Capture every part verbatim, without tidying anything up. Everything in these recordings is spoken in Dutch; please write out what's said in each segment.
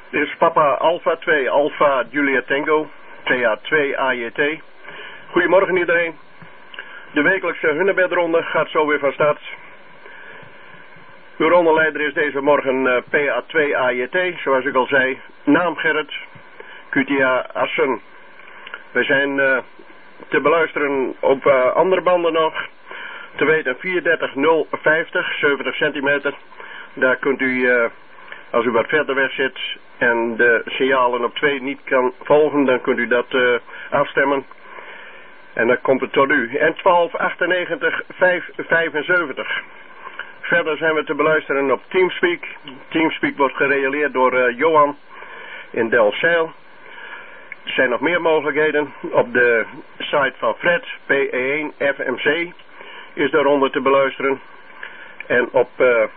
Dit is Papa Alpha twee, Alpha Julia Tango, T A twee A J T. Goedemorgen iedereen. De wekelijkse Hunebedronde gaat zo weer van start. Uw rondeleider is deze morgen uh, P A twee A J T, zoals ik al zei. Naam Gerrit, Q T A Assen. We zijn uh, te beluisteren op uh, andere banden nog. Te weten vierendertig nul vijftig, zeventig centimeter. Daar kunt u, uh, als u wat verder weg zit en de signalen op twee niet kan volgen, dan kunt u dat uh, afstemmen. En dan komt het tot u. En twaalf achtennegentig vijf vijfenzeventig. Verder zijn we te beluisteren op Teamspeak. Teamspeak wordt gerealiseerd door uh, Johan in Delfzijl. Er zijn nog meer mogelijkheden. Op de site van Fred, P E één F M C, is de ronde te beluisteren. En op uh, uh,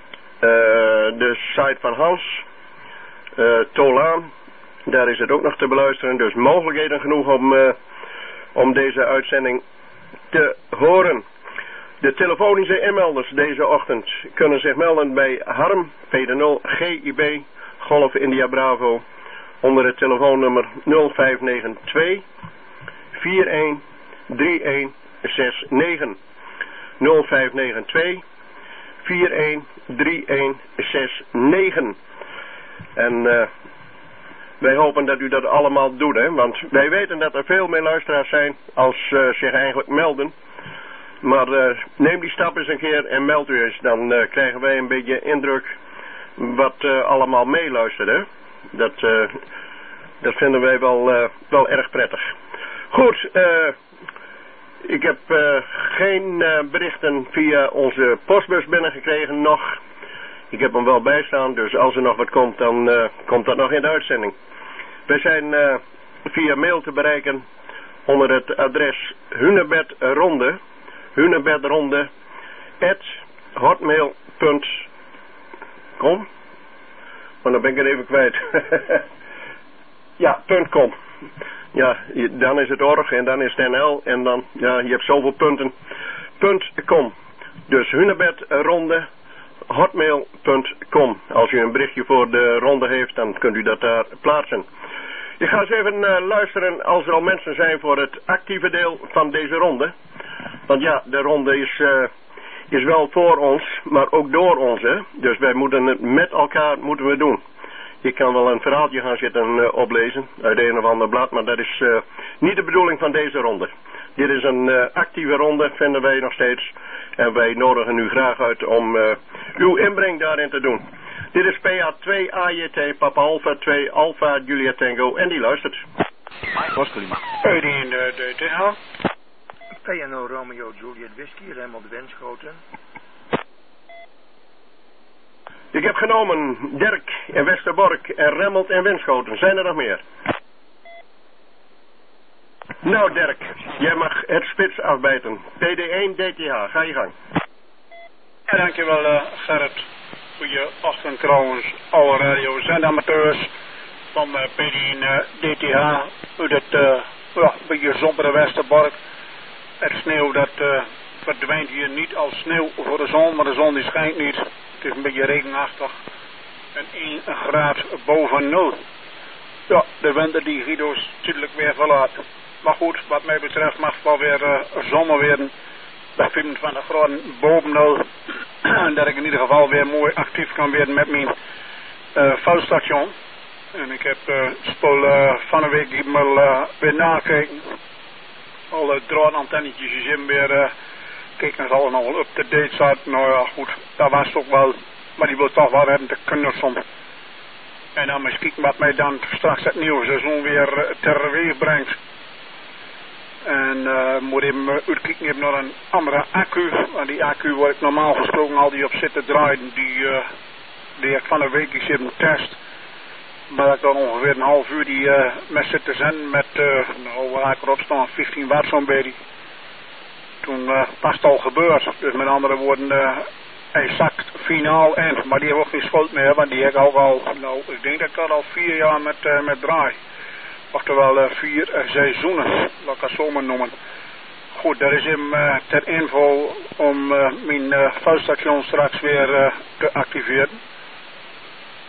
de site van Hans, uh, Tolaan, daar is het ook nog te beluisteren. Dus mogelijkheden genoeg om, uh, om deze uitzending te horen. De telefonische inmelders deze ochtend kunnen zich melden bij Harm, P D nul G I B, Golf India Bravo, onder het telefoonnummer nul vijf negen twee vier een drie een zes negen. nul vijf negen twee vier een drie een zes negen. En uh, wij hopen dat u dat allemaal doet, hè? Want wij weten dat er veel meer luisteraars zijn als uh, zich eigenlijk melden. Maar uh, neem die stap eens een keer en meld u eens. Dan uh, krijgen wij een beetje indruk wat uh, allemaal meeluistert, hè? Dat, uh, dat vinden wij wel, uh, wel erg prettig. Goed, uh, ik heb uh, geen uh, berichten via onze postbus binnengekregen nog. Ik heb hem wel bijstaan, dus als er nog wat komt, dan uh, komt dat nog in de uitzending. We zijn uh, via mail te bereiken onder het adres hunebedronde, hunebedronde at hotmail punt com. Maar dan ben ik het even kwijt. Ja, .com. Ja, dan is het org en dan is het N L en dan, ja, je hebt zoveel punten. .com. Dus hunebedronde hotmail punt com. Als u een berichtje voor de ronde heeft, dan kunt u dat daar plaatsen. Ik ga eens even uh, luisteren als er al mensen zijn voor het actieve deel van deze ronde. Want ja, de ronde is, uh, is wel voor ons, maar ook door ons, hè. Dus wij moeten het met elkaar moeten we doen. Je kan wel een verhaaltje gaan zitten uh, oplezen uit een of ander blad, maar dat is uh, niet de bedoeling van deze ronde. Dit is een uh, actieve ronde, vinden wij nog steeds. En wij nodigen u graag uit om uh, uw inbreng daarin te doen. Dit is P A twee A J T, Papa Alpha twee, Alpha Julia Tango, en die luistert. Eudien de T H. P N O Romeo Juliet Whisky, Remmel de Wenschoten. Ik heb genomen Dirk in Westerbork en Remmelt en Wenschoten. Zijn er nog meer? Nou Dirk, jij mag het spits afbijten. P D één D T H, ga je gang. Ja, dankjewel uh, Gerrit. Goeie ochtend trouwens, alle radio zendamateurs van uh, P D één uh, D T H uit het uh, ja, een beetje sombere Westerbork. Het sneeuw dat uh, verdwijnt hier niet als sneeuw voor de zon, maar de zon die schijnt niet. Het is een beetje regenachtig en één graad boven nul. Ja, de winter die Guido's natuurlijk weer verlaat. Maar goed, wat mij betreft mag het wel weer uh, zomer worden. Bij vijfentwintig graden boven nul. En dat ik in ieder geval weer mooi actief kan worden met mijn uh, vuilstation. En ik heb uh, spul uh, van de week die mal uh, weer nakijken. Alle draadantennetjes zijn weer... Uh, Kijk, dan zal het nog wel up-to-date zijn. Nou ja, goed, dat was het ook wel. Maar die wil toch wel hebben te knutselen. En dan eens kijken wat mij dan straks het nieuwe seizoen weer uh, terweeg brengt. En uh, moet even uh, uitkijken even naar een andere accu. Want die accu waar ik normaal gesproken al die op zit te draaien, die, uh, die ik van de week eens even test. Maar ik dan ongeveer een half uur die uh, met zit te zenden met, uh, nou waar ik erop staan, vijftien watt zo'n beetje. Toen uh, was het al gebeurd. Dus met andere woorden, uh, exact finaal eind. Maar die heeft ook geen schuld meer, want die heb ik ook al, nou, ik denk dat ik dat al vier jaar met, uh, met draai. Oftewel uh, vier uh, seizoenen, laat ik het zo maar noemen. Goed, dat is hem uh, ter info om uh, mijn uh, vuilstation straks weer uh, te activeren.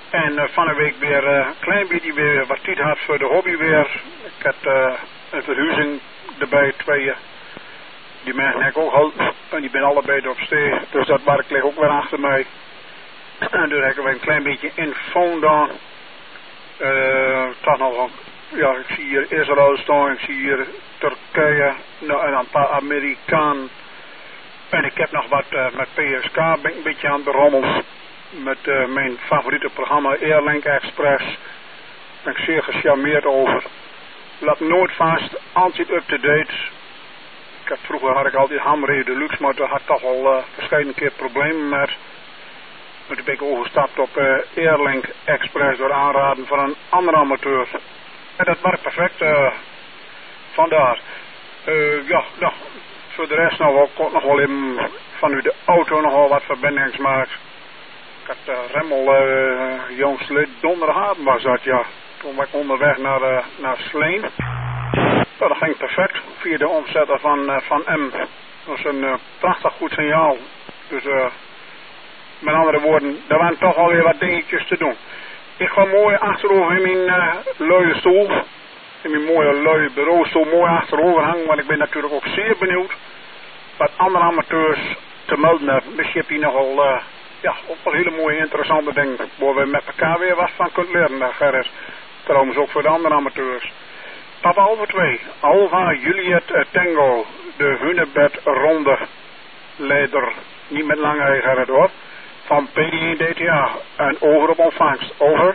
En uh, van de week weer een uh, klein beetje weer wat tijd had voor de hobby weer. Ik had uh, een verhuizing erbij, tweeën. Die mensen heb ik ook al, en die ben allebei erop steen. Dus dat werk ligt ook weer achter mij. En dus heb ik weer een klein beetje in Fonda. Uh, toch nog een, ja, ik zie hier Israël staan, ik zie hier Turkije, nou, en een paar Amerikanen. En ik heb nog wat uh, met P S K, ben ik een beetje aan het berommelen. Met uh, mijn favoriete programma Airlink Express. Daar ben ik zeer gecharmeerd over. Laat nooit vast, altijd up-to-date. Ik had, vroeger had ik altijd Hamre Deluxe, maar daar had toch al uh, verschillende keer problemen met. Maar toen ben ik overgestapt op uh, Airlink Express door aanraden van een andere amateur. En dat werkt perfect. Uh, vandaar. Uh, ja, nou, voor de rest nog wel, kon nog wel even vanuit de auto nogal wat verbindingsmaakt. Ik had uh, Remmel, uh, jongslid, donderdagavond was dat, ja. Toen was ik onderweg naar, uh, naar Sleen. Nou, dat ging perfect, via de omzetter van, uh, van M. Dat was een uh, prachtig goed signaal. Dus, uh, met andere woorden, er waren toch alweer wat dingetjes te doen. Ik ga mooi achterover in mijn uh, luie stoel. In mijn mooie luie bureaustoel mooi achterover hangen, want ik ben natuurlijk ook zeer benieuwd wat andere amateurs te melden hebben. Misschien heb je nogal, uh, ja, ook wel hele mooie interessante dingen waar we met elkaar weer wat van kunnen leren, uh, Gerrit. Trouwens ook voor de andere amateurs. Papa Alfa twee, Alfa Juliet uh, Tango, de Hunebed ronde leider, niet met lange Gerrit hoor, van P D één D T A en over op ontvangst, over.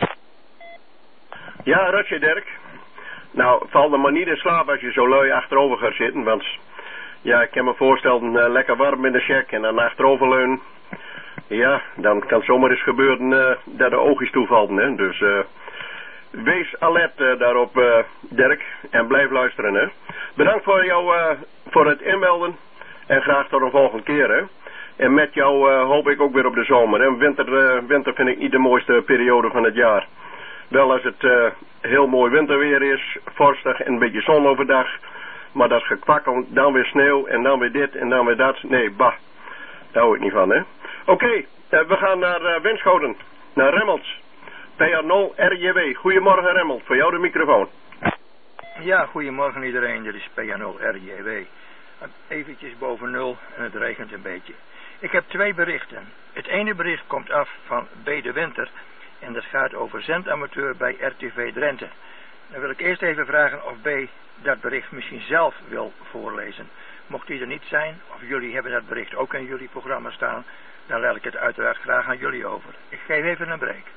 Ja, Rutje Dirk. Nou, val er maar niet in slaap als je zo lui achterover gaat zitten, want ja, ik kan me voorstellen, uh, lekker warm in de check en dan achteroverleunen. Ja, dan kan het zomaar eens gebeuren uh, dat de oogjes toevallen, hè. Dus uh, wees alert uh, daarop, uh, Dirk, en blijf luisteren, hè. Bedankt voor jou, uh, voor het inmelden en graag tot een volgende keer, hè. En met jou uh, hoop ik ook weer op de zomer, hè. Winter, uh, winter vind ik niet de mooiste periode van het jaar. Wel als het uh, heel mooi winterweer is, vorstig en een beetje zon overdag. Maar dat gekwakkel, dan weer sneeuw en dan weer dit en dan weer dat. Nee, bah, daar hou ik niet van, hè. Oké, okay, uh, we gaan naar uh, Winschoten, naar Remmels. P R nul R J W. Goedemorgen Remmels, voor jou de microfoon. Ja, goedemorgen iedereen, dit is P R nul R J W. Eventjes boven nul en het regent een beetje. Ik heb twee berichten. Het ene bericht komt af van B. de Winter. En dat gaat over zendamateur bij R T V Drenthe. Dan wil ik eerst even vragen of B dat bericht misschien zelf wil voorlezen. Mocht die er niet zijn, of jullie hebben dat bericht ook in jullie programma staan, dan laat ik het uiteraard graag aan jullie over. Ik geef even een break.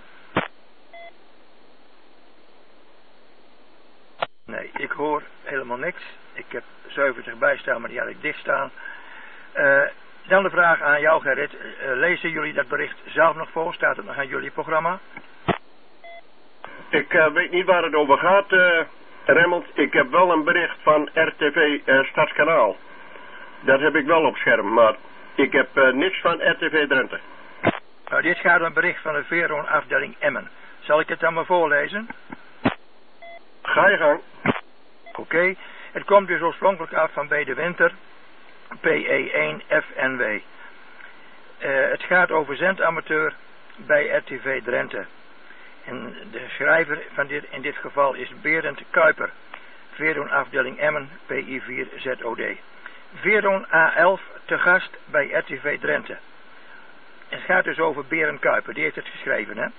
Nee, ik hoor helemaal niks. Ik heb zeventig bijstaan, maar die had ik dicht staan. Uh, Dan de vraag aan jou, Gerrit. Uh, lezen jullie dat bericht zelf nog voor? Staat het nog aan jullie programma? Ik uh, weet niet waar het over gaat, uh, Remmels. Ik heb wel een bericht van R T V uh, Stadskanaal. Dat heb ik wel op scherm, maar ik heb uh, niks van R T V Drenthe. Nou, dit gaat een bericht van de Veron afdeling Emmen. Zal ik het dan maar voorlezen? Ga je gang. Oké. Okay. Het komt dus oorspronkelijk af van B. de Winter, P E één F N W. Uh, het gaat over zendamateur bij R T V Drenthe. En de schrijver van dit, in dit geval is Berend Kuiper. Veron afdeling Emmen, P I vier Z O D. Veron A elf te gast bij R T V Drenthe. Het gaat dus over Berend Kuiper, die heeft het geschreven, hè.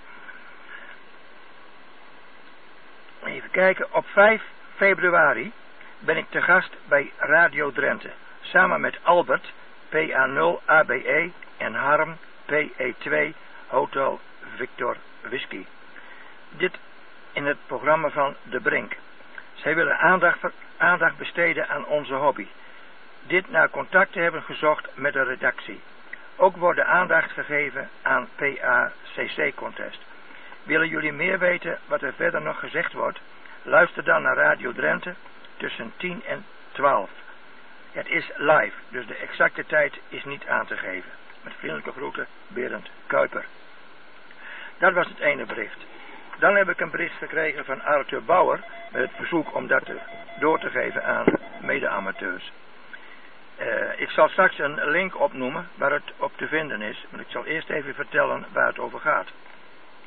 Even kijken, op vijf februari ben ik te gast bij Radio Drenthe. Samen met Albert, P A nul A B E en Harm, P E twee, Hotel Victor Whisky. Dit in het programma van De Brink. Zij willen aandacht, aandacht besteden aan onze hobby. Dit na contact te hebben gezocht met de redactie. Ook wordt de aandacht gegeven aan P A C C-contest. Willen jullie meer weten wat er verder nog gezegd wordt? Luister dan naar Radio Drenthe tussen tien en twaalf. Het is live, dus de exacte tijd is niet aan te geven. Met vriendelijke groeten, Berend Kuiper. Dat was het ene bericht. Dan heb ik een bericht gekregen van Arthur Bauer met het verzoek om dat door te geven aan mede-amateurs. Uh, ik zal straks een link opnoemen waar het op te vinden is, maar ik zal eerst even vertellen waar het over gaat.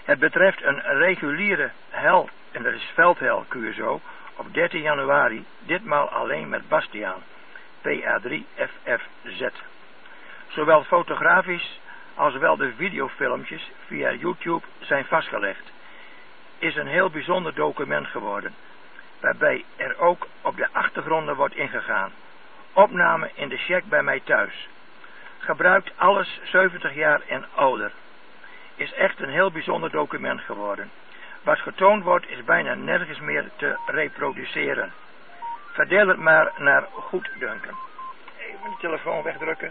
Het betreft een reguliere hel, en dat is veldhel Q S O, op dertien januari, ditmaal alleen met Bastiaan, P A drie F F Z. Zowel fotografisch als wel de videofilmpjes via YouTube zijn vastgelegd. Is een heel bijzonder document geworden, waarbij er ook op de achtergronden wordt ingegaan. Opname in de check bij mij thuis. Gebruikt alles zeventig jaar en ouder. Is echt een heel bijzonder document geworden. Wat getoond wordt is bijna nergens meer te reproduceren. Verdeel het maar naar goeddunken. Even de telefoon wegdrukken.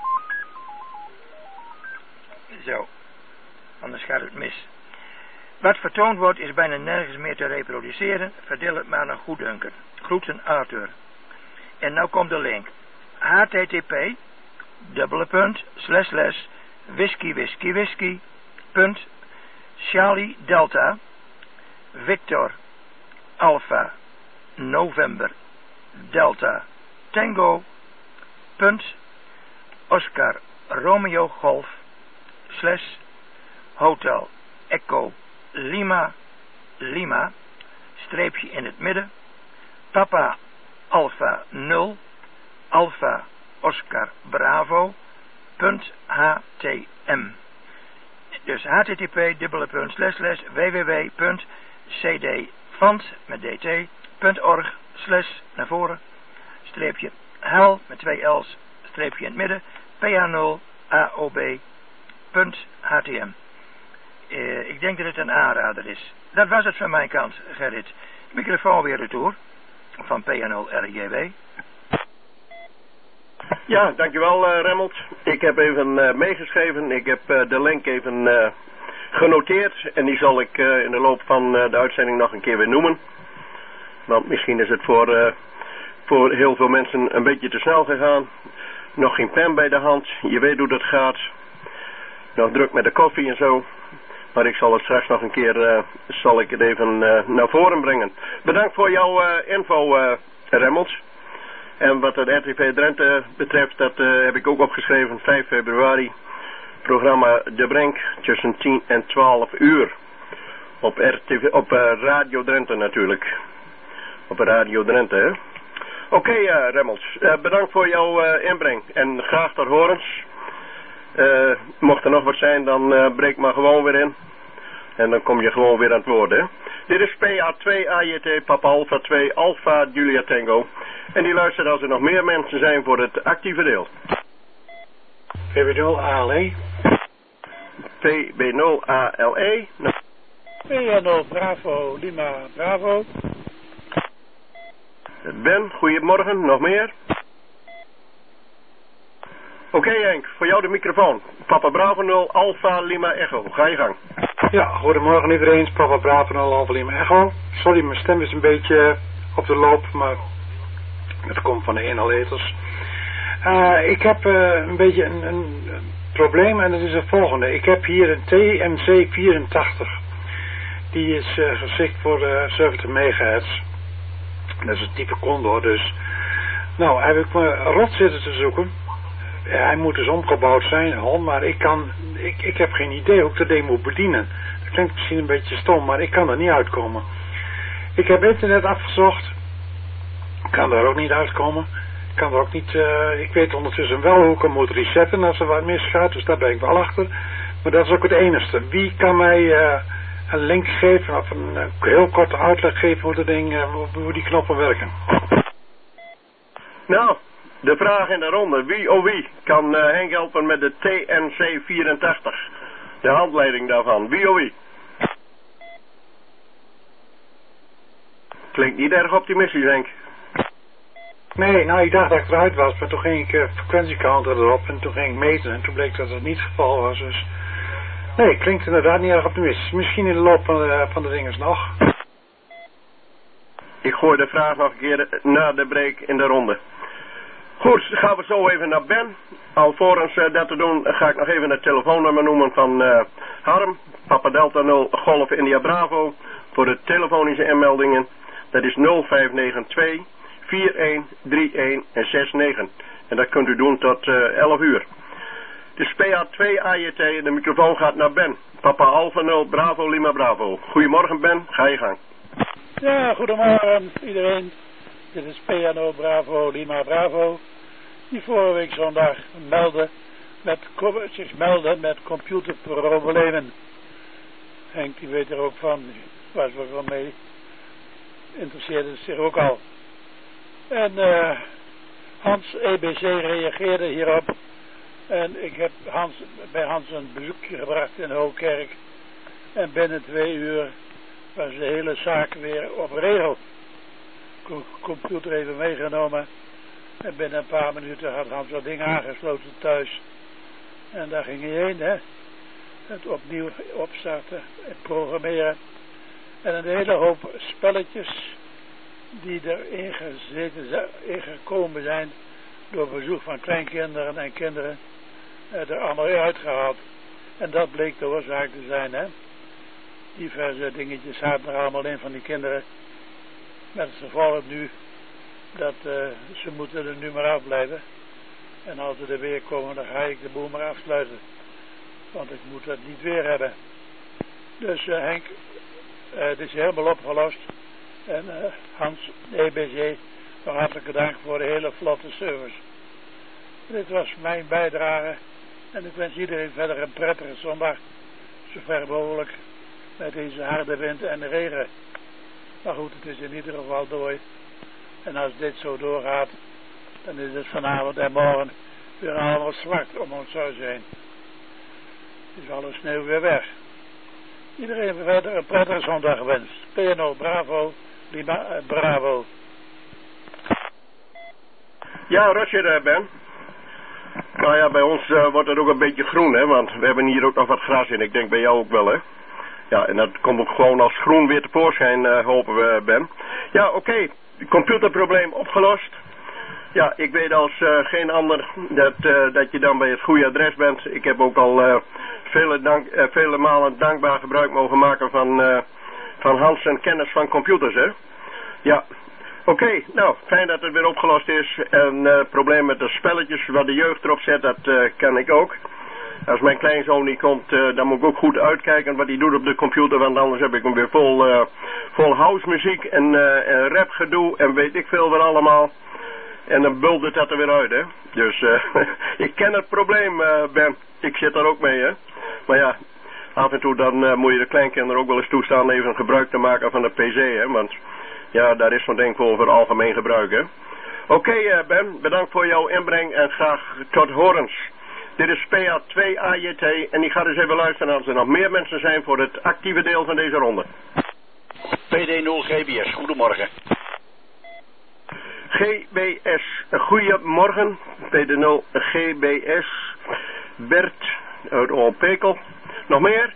Zo. Anders gaat het mis. Wat vertoond wordt is bijna nergens meer te reproduceren. Verdeel het maar naar goeddunken. Groeten Arthur. En nou komt de link. H T T P dubbele punt slash slash whisky whisky whisky punt Charlie Delta Victor Alpha November Delta Tango punt Oscar Romeo Golf slash Hotel Echo Lima Lima streepje in het midden Papa Alpha nul Alpha Oscar Bravo punt H T M. Dus H T T P dubbele punt slash slash www punt c d font met dt punt org slash naar voren streepje hel met twee L's streepje in het midden P A nul A O B punt H T M. Uh, ik denk dat het een aanrader is. Dat was het van mijn kant, Gerrit. Microfoon weer retour van P A nul R J W. Ja, dankjewel uh, Remmelt. Ik heb even uh, meegeschreven. Ik heb uh, de link even uh, genoteerd. En die zal ik uh, in de loop van uh, de uitzending nog een keer weer noemen. Want misschien is het voor, uh, voor heel veel mensen een beetje te snel gegaan. Nog geen pen bij de hand. Je weet hoe dat gaat. Nog druk met de koffie en zo. Maar ik zal het straks nog een keer uh, zal ik het even uh, naar voren brengen. Bedankt voor jouw uh, info, uh, Remmelt. En wat het R T V Drenthe betreft, dat uh, heb ik ook opgeschreven, vijf februari. Programma De Brink tussen tien en twaalf uur. Op, R T V, op uh, Radio Drenthe natuurlijk. Op Radio Drenthe, hè. Oké, okay, uh, Remmels. Uh, bedankt voor jouw uh, inbreng. En graag tot horens. Uh, mocht er nog wat zijn, dan uh, breek maar gewoon weer in. En dan kom je gewoon weer aan het woord, hè. Dit is P A twee A J T Papa Alpha twee Alpha Julia Tango. En die luistert als er nog meer mensen zijn voor het actieve deel. P B nul A L E. P B nul A L E. P A nul Bravo Lima Bravo. Ben, goedemorgen, nog meer? Oké okay, Henk, voor jou de microfoon. Papa Bravo nul Alpha Lima Echo. Ga je gang. Ja, goedemorgen iedereen. Papa Bravo nul Alpha Lima Echo. Sorry, mijn stem is een beetje op de loop, maar dat komt van de inhaleters. Uh, ik heb uh, een beetje een, een, een probleem en dat is het volgende. Ik heb hier een T M C vierentachtig. Die is uh, geschikt voor uh, zeventig megahertz. Dat is een type Condor, dus. Nou, heb ik me rot zitten te zoeken. Ja, hij moet dus omgebouwd zijn, al, maar ik kan, ik, ik heb geen idee hoe ik dat ding moet bedienen. Dat klinkt misschien een beetje stom, maar ik kan er niet uitkomen. Ik heb internet afgezocht. Ik kan daar ook niet uitkomen. Ik kan er ook niet, uh, ik weet ondertussen wel hoe ik hem moet resetten als er wat misgaat, dus daar ben ik wel achter. Maar dat is ook het enige. Wie kan mij uh, een link geven of een uh, heel korte uitleg geven hoe, dat ding, uh, hoe die knoppen werken? Nou, de vraag in de ronde. Wie oh wie kan uh, Henk helpen met de T N C vierentachtig? De handleiding daarvan. Wie oh wie? Klinkt niet erg optimistisch, Henk. Nee, nou ik dacht dat ik eruit was, maar toen ging ik uh, frequentiecounter erop en toen ging ik meten en toen bleek dat het niet het geval was. Dus nee, klinkt inderdaad niet erg optimistisch. Misschien in de loop van de, van de dinges nog. Ik gooi de vraag nog een keer na de break in de ronde. Goed, gaan we zo even naar Ben. Alvorens uh, dat te doen ga ik nog even het telefoonnummer noemen van uh, Harm. Papa Delta nul Golf India Bravo. Voor de telefonische inmeldingen. Dat is nul vijf negen twee vier een drie een zes negen. En dat kunt u doen tot uh, elf uur. Het is P A twee A J T en de microfoon gaat naar Ben. Papa Alpha nul, Bravo Lima Bravo. Goedemorgen Ben, ga je gang. Ja, goedemorgen iedereen. Dit is P A nul Bravo Lima Bravo. Die vorige week zondag meldde met, zich meldde met computerproblemen. Henk die weet er ook van, was er wel mee. Interesseerde zich ook al. En uh, Hans E B C reageerde hierop. En ik heb Hans, bij Hans een bezoekje gebracht in Hoogkerk. En binnen twee uur was de hele zaak weer op regel. De computer even meegenomen. En binnen een paar minuten had Hans dat ding aangesloten thuis. En daar ging hij heen, hè. Het opnieuw opstarten en programmeren. En een hele hoop spelletjes die erin gezeten, ingekomen zijn door bezoek van kleinkinderen en kinderen, er allemaal uitgehaald. En dat bleek de oorzaak te zijn, hè. Diverse dingetjes zaten er allemaal in van die kinderen. Met het gevolg nu dat uh, ze moeten er nu maar afblijven. En als ze er weer komen, dan ga ik de boel maar afsluiten. Want ik moet dat niet weer hebben. Dus uh, Henk, uh, het is helemaal opgelost. En uh, Hans, E B C, nog hartelijk dank voor de hele vlotte service. Dit was mijn bijdrage. En ik wens iedereen verder een prettige zondag. Zover mogelijk. Met deze harde wind en de regen. Maar goed, het is in ieder geval door. En als dit zo doorgaat, dan is het vanavond en morgen weer allemaal zwart om ons huis heen. Is alle sneeuw weer weg. Iedereen verder een prettige zondag gewenst. P N O Bravo, Lima uh, Bravo. Ja, Roger Ben. Nou ja, bij ons uh, wordt het ook een beetje groen, hè, want we hebben hier ook nog wat gras in. Ik denk bij jou ook wel, hè. Ja, en dat komt ook gewoon als groen weer tevoorschijn, uh, hopen we, Ben. Ja, oké. Okay. Computerprobleem opgelost. Ja, ik weet als uh, geen ander dat, uh, dat je dan bij het goede adres bent. Ik heb ook al uh, vele, dank, uh, vele malen dankbaar gebruik mogen maken van, uh, van Hans en kennis van computers, hè. Ja, oké. Okay, nou, fijn dat het weer opgelost is. En het uh, probleem met de spelletjes waar de jeugd erop zet, dat uh, ken ik ook. Als mijn kleinzoon niet komt, uh, dan moet ik ook goed uitkijken wat hij doet op de computer, want anders heb ik hem weer vol, uh, vol house muziek en, uh, en rap gedoe en weet ik veel wat allemaal. En dan buldert dat er weer uit, hè. Dus uh, ik ken het probleem, uh, Ben. Ik zit daar ook mee, hè. Maar ja, af en toe dan uh, moet je de kleinkinderen ook wel eens toestaan even gebruik te maken van de P C, hè. Want ja, daar is zo'n ding voor voor algemeen gebruik, hè. Oké, okay, uh, Ben, bedankt voor jouw inbreng en graag tot horens. Dit is P A twee A J T en ik ga dus even luisteren als er nog meer mensen zijn voor het actieve deel van deze ronde. P D nul G B S, goedemorgen. G B S, goedemorgen. P D nul G B S. Bert uit Olpekel. Nog meer?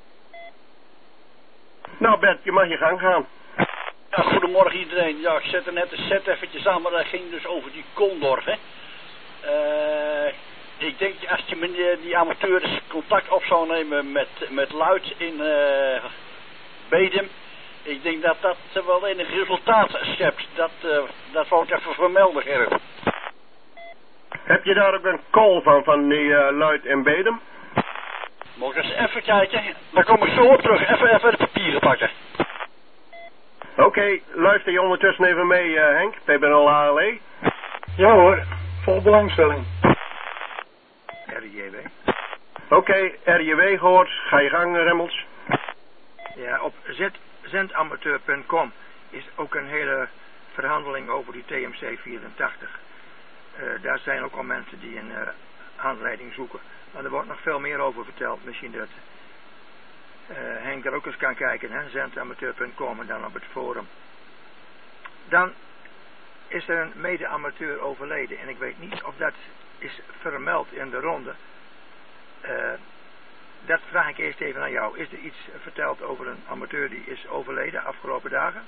Nou Bert, je mag je gang gaan. Ja, goedemorgen iedereen. Ja, ik zette net de set eventjes aan, maar dat ging dus over die Condor, hè. Uh, ik denk als je met die amateurs contact op zou nemen met, met Luid in uh, Bedum. Ik denk dat dat uh, wel enig resultaat schept. Dat, uh, dat wou ik even vermelden, Gerrit. Heb je daar ook een call van, van die uh, Luid in Bedum? Moet ik eens even kijken. Dan kom ik zo op terug. Even, even de papieren pakken. Oké, okay, luister je ondertussen even mee, uh, Henk. P B N L A L E. Ja hoor, vol belangstelling. R J W. Oké, okay, R J W gehoord. Ga je gang, Remmels. Ja, op zendamateur punt com is ook een hele verhandeling over die T M C vierentachtig. Uh, daar zijn ook al mensen die een uh, aanleiding zoeken. Maar er wordt nog veel meer over verteld. Misschien dat uh, Henk er ook eens kan kijken, hè? zendamateur punt com en dan op het forum. Dan is er een mede-amateur overleden. En ik weet niet of dat is vermeld in de ronde. Uh, dat vraag ik eerst even aan jou. Is er iets verteld over een amateur die is overleden afgelopen dagen?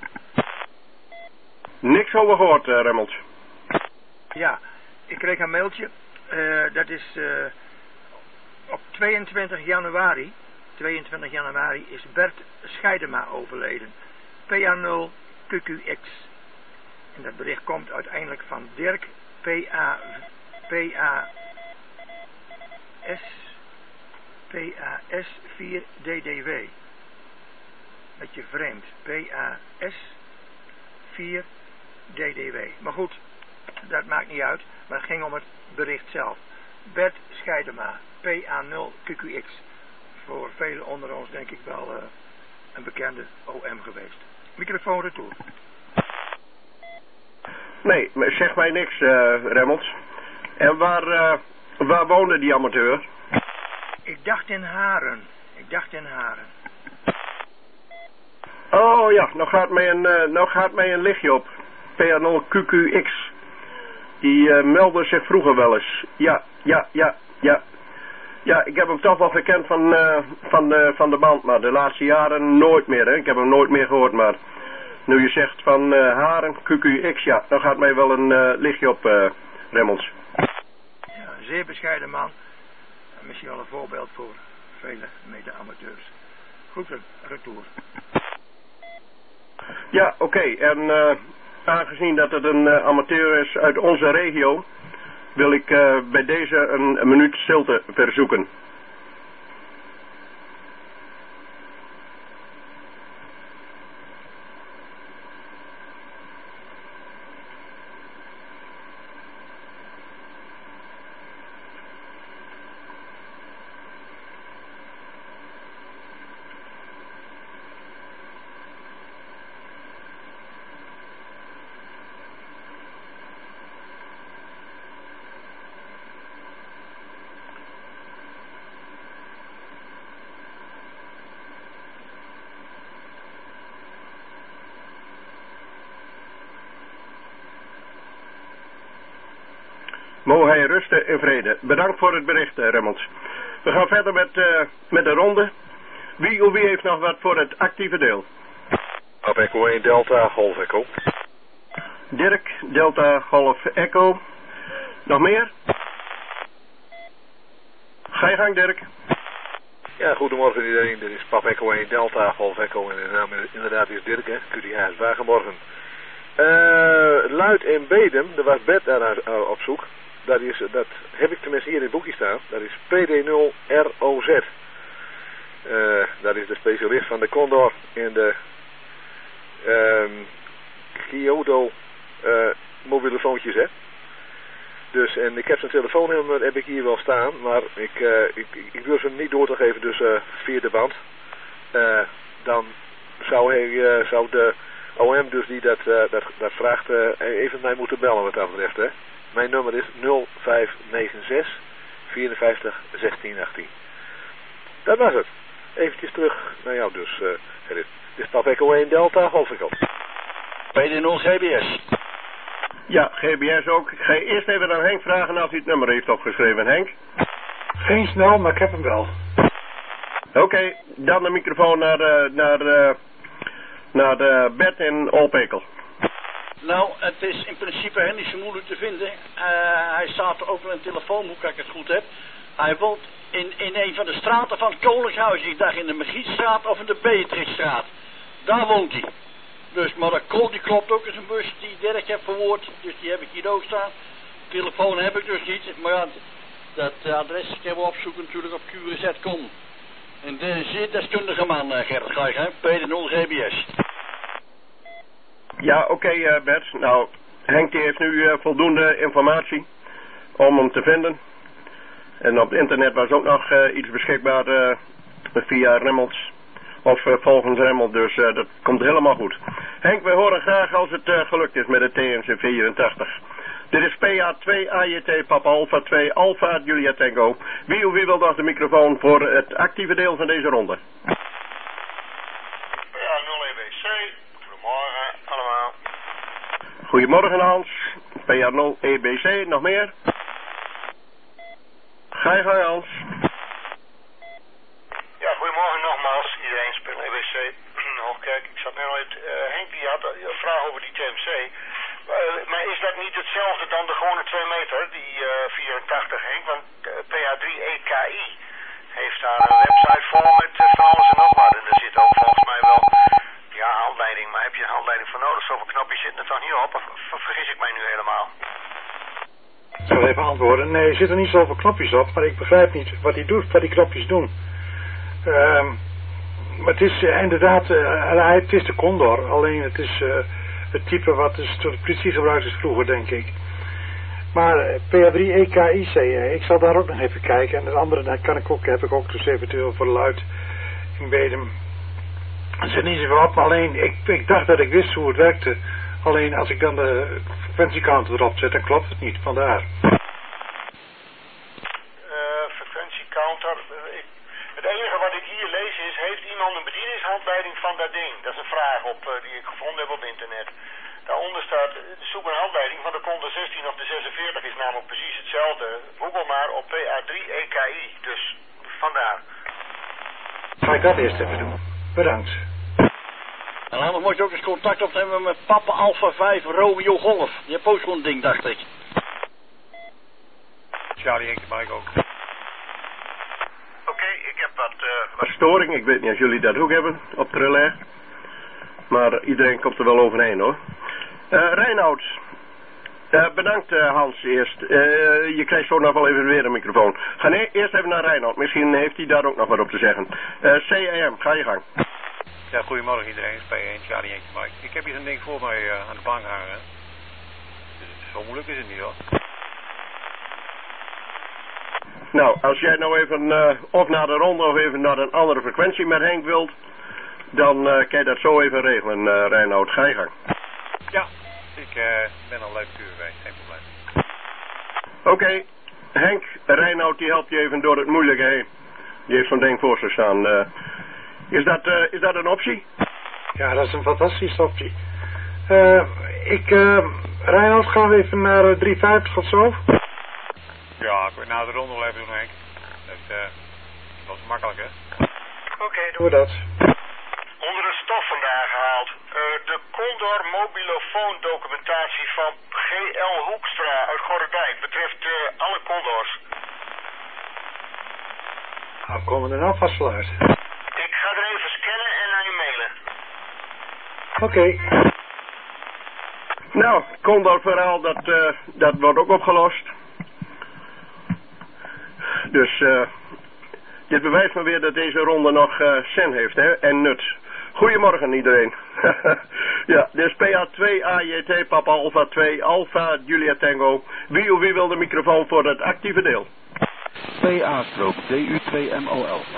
Niks over gehoord, uh, Remmels. Ja, ik kreeg een mailtje. Uh, dat is uh, op tweeëntwintig januari. tweeëntwintig januari is Bert Scheidema overleden. P A nul Q Q X. En dat bericht komt uiteindelijk van Dirk P A P A S, P A S vier D D W. Beetje vreemd. P A S vier D D W. Maar goed, dat maakt niet uit. Maar het ging om het bericht zelf. Bert Scheidema, P A nul Q Q X. Voor velen onder ons denk ik wel uh, een bekende O M geweest. Microfoon retour. Nee, zeg mij niks, uh, Remmels. En waar, uh, waar woonde die amateur? Ik dacht in Haren. Ik dacht in Haren. Oh ja, nou gaat mij een, uh, nou gaat mij een lichtje op. P A nul Q Q X. Die uh, meldde zich vroeger wel eens. Ja, ja, ja, ja. Ja, ik heb hem toch wel gekend van, uh, van, de, van de band, maar de laatste jaren nooit meer. Hè. Ik heb hem nooit meer gehoord, maar nu je zegt van uh, Haren, Q Q X, ja, dan gaat mij wel een uh, lichtje op, uh, Remmels. Ja, een zeer bescheiden man. En misschien wel een voorbeeld voor vele mede-amateurs. Groeten, retour. Ja, oké. Okay. En uh, aangezien dat het een uh, amateur is uit onze regio, wil ik uh, bij deze een, een minuut stilte verzoeken. Mogen hij rusten in vrede. Bedankt voor het bericht, uh, Remmels. We gaan verder met, uh, met de ronde. Wie of wie heeft nog wat voor het actieve deel? Op Echo één Delta, Golf Echo. Dirk, Delta, Golf Echo. Nog meer? Ga je gang, Dirk. Ja, goedemorgen iedereen. Dit is Pap Echo één Delta, Golf Echo. En de naam inderdaad is Dirk, hè. Q D H, Wagenborgen. Uh, Luid en Bedum, er was Bert daar uh, op zoek. Dat, is, dat heb ik tenminste hier in het boekje staan. Dat is P D nul R O Z. Uh, dat is de specialist van de Condor en de um, Kyoto uh, mobiele telefoontjes, hè. Dus, en ik heb zijn telefoonnummer heb ik hier wel staan, maar ik, uh, ik, ik durf hem niet door te geven, dus uh, via de band. Uh, dan zou, hij, uh, zou de O M dus die dat, uh, dat, dat vraagt uh, even mij moeten bellen wat dat betreft, hè. Mijn nummer is nul vijf negen zes vierenvijftig zestien achttien. Dat was het. Eventjes terug naar jou dus, uh, Gerrit. Dit is Pap Echo één Delta, Golf Echo. P D nul G B S. Ja, G B S ook. Ik ga eerst even aan Henk vragen als hij het nummer heeft opgeschreven, Henk. Geen snel, maar ik heb hem wel. Oké, okay, dan de microfoon naar, uh, naar, uh, naar de Bert in Olpekel. Nou, het is in principe heel niet zo moeilijk te vinden. Uh, hij staat er ook in een telefoonboek, als ik het goed heb. Hij woont in, in een van de straten van het Koningshuis. Ik dacht in de Magietstraat of in de Beatrixstraat. Daar woont hij. Dus, maar dat klopt, die klopt ook in zijn bus die Dirk heeft verwoord. Dus die heb ik hier ook staan. Telefoon heb ik dus niet. Maar ja, dat uh, adres kunnen we opzoeken natuurlijk op Q R Z punt com. En dit is een deskundige man, uh, Gerrit Gijs, hè? P D nul G B S. Ja, oké okay, uh, Bert. Nou, Henk die heeft nu uh, voldoende informatie om hem te vinden. En op het internet was ook nog uh, iets beschikbaar uh, via Remmels. Of uh, volgens Remmel, dus uh, dat komt helemaal goed. Henk, wij horen graag als het uh, gelukt is met de T M C vierentachtig. Dit is P A twee A J T Papa Alpha twee Alpha Julia Tango. Wie of wie wil nog de microfoon voor het actieve deel van deze ronde? P A nul E B C. Goedemorgen allemaal. Goedemorgen Hans. P A nul E B C, nog meer? Ga je gang Hans. Ja, goedemorgen nogmaals. Iedereen speelt E B C. Hoogkerk. Ik zat net al even... Uh, Henk die had een vraag over die T M C. Uh, maar is dat niet hetzelfde dan de gewone twee meter, die uh, vierentachtig Henk? Want uh, P A drie E K I heeft daar een website vol met uh, van alles en nog wat. En er zit ook volgens mij wel, ja, handleiding. Maar heb je een handleiding voor nodig? Zoveel knopjes zitten er toch niet op? Of, of vergis ik mij nu helemaal? Ik zal even worden. Nee, er zitten niet zoveel knopjes op, maar ik begrijp niet wat hij doet, wat die knopjes doen. Um, maar het is uh, inderdaad, uh, het is de Condor, alleen het is uh, het type wat dus door de politie gebruikt is vroeger, denk ik. Maar uh, P A drie E K I C, uh, ik zal daar ook nog even kijken. En de andere daar kan ik ook, heb ik ook dus eventueel voor Luid in Bedum. Er zit niet zoveel op, maar alleen, ik, ik dacht dat ik wist hoe het werkte. Alleen als ik dan de frequentiecounter erop zet, dan klopt het niet, vandaar. Uh, frequentiecounter, uh, ik, het enige wat ik hier lees is, heeft iemand een bedieningshandleiding van dat ding? Dat is een vraag op, uh, die ik gevonden heb op internet. Daaronder staat, zoek een handleiding van de Condor zestien of de zesenveertig is namelijk precies hetzelfde. Google maar op P A drie E K I, dus vandaar. Ga ik dat eerst even doen. Bedankt. En dan moet je ook eens contact opnemen met Papa Alpha vijf Romeo Golf. Die heeft ook zo'n ding, dacht ik. Charlie Henk Mike ook. Oké, okay, ik heb wat, uh, wat storing. Ik weet niet of jullie dat ook hebben op de relais. Maar iedereen komt er wel overheen hoor. Uh, Reinoud. Uh, bedankt uh, Hans eerst. Uh, je krijgt zo nog wel even weer een microfoon. Ga nee, eerst even naar Reinoud. Misschien heeft hij daar ook nog wat op te zeggen. Uh, C A M, ga je gang. Ja, goedemorgen iedereen. P één, Charlie Henk Mike. Ik heb hier een ding voor mij uh, aan de bank hangen. Dus zo moeilijk is het niet hoor. Nou, als jij nou even uh, of naar de ronde of even naar een andere frequentie met Henk wilt, dan uh, kan je dat zo even regelen, uh, Reinoud. Ga je gang. Ja, ik uh, ben al leuk uur geweest, geen probleem. Oké, okay. Henk, Reinoud die helpt je even door het moeilijke heen. Die heeft zo'n ding voor zich staan. Uh, is, dat, uh, is dat een optie? Ja, dat is een fantastische optie. Uh, ik, uh, Reinoud, gaan we even naar uh, driehonderdvijftig of zo? Ja, ik wil na de ronde wel even doen, Henk. Dat, uh, dat is makkelijk, hè? Oké, okay, doen we dat. Onder de stof vandaag gehaald. Uh, de Condor mobilofoon documentatie van G L Hoekstra uit Gorredijk betreft uh, alle Condors. Nou, komen we er nou vast wel uit. Ik ga er even scannen en naar je mailen. Oké. Okay. Nou, Condor verhaal, dat, uh, dat wordt ook opgelost. Dus uh, dit bewijst maar weer dat deze ronde nog uh, zin heeft hè? En nut. Goedemorgen iedereen. Ja, dit is P A twee A J T, Papa Alpha twee, Alpha Julia Tango. Wie of wie wil de microfoon voor het actieve deel? P A-strook, D U twee M O L.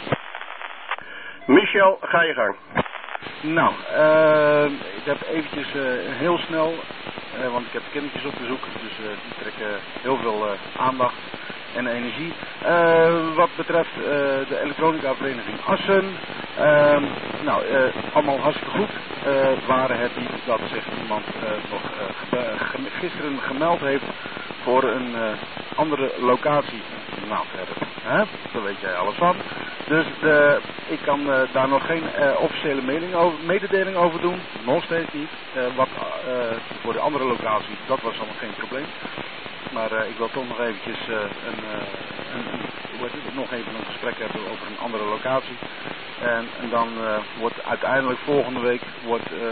Michel, ga je gang. Nou, uh, ik heb eventjes uh, heel snel, uh, want ik heb kindertjes op bezoek, dus uh, die trekken heel veel uh, aandacht en energie. Uh, wat betreft uh, de elektronica vereniging Assen, uh, nou, uh, allemaal hartstikke goed. Uh, waren het niet dat zich iemand uh, nog uh, ge ge gisteren gemeld heeft voor een uh, andere locatie. Nou, verder, hè? Daar weet jij alles van. Dus de, ik kan uh, daar nog geen uh, officiële mededeling over, mededeling over doen. Nog steeds niet. Uh, wat uh, voor de andere locatie, dat was allemaal geen probleem. Maar uh, ik wil toch nog eventjes uh, een, uh, een, een, hoe heet het, nog even een gesprek hebben over een andere locatie. En, en dan uh, wordt uiteindelijk volgende week wordt, uh, uh,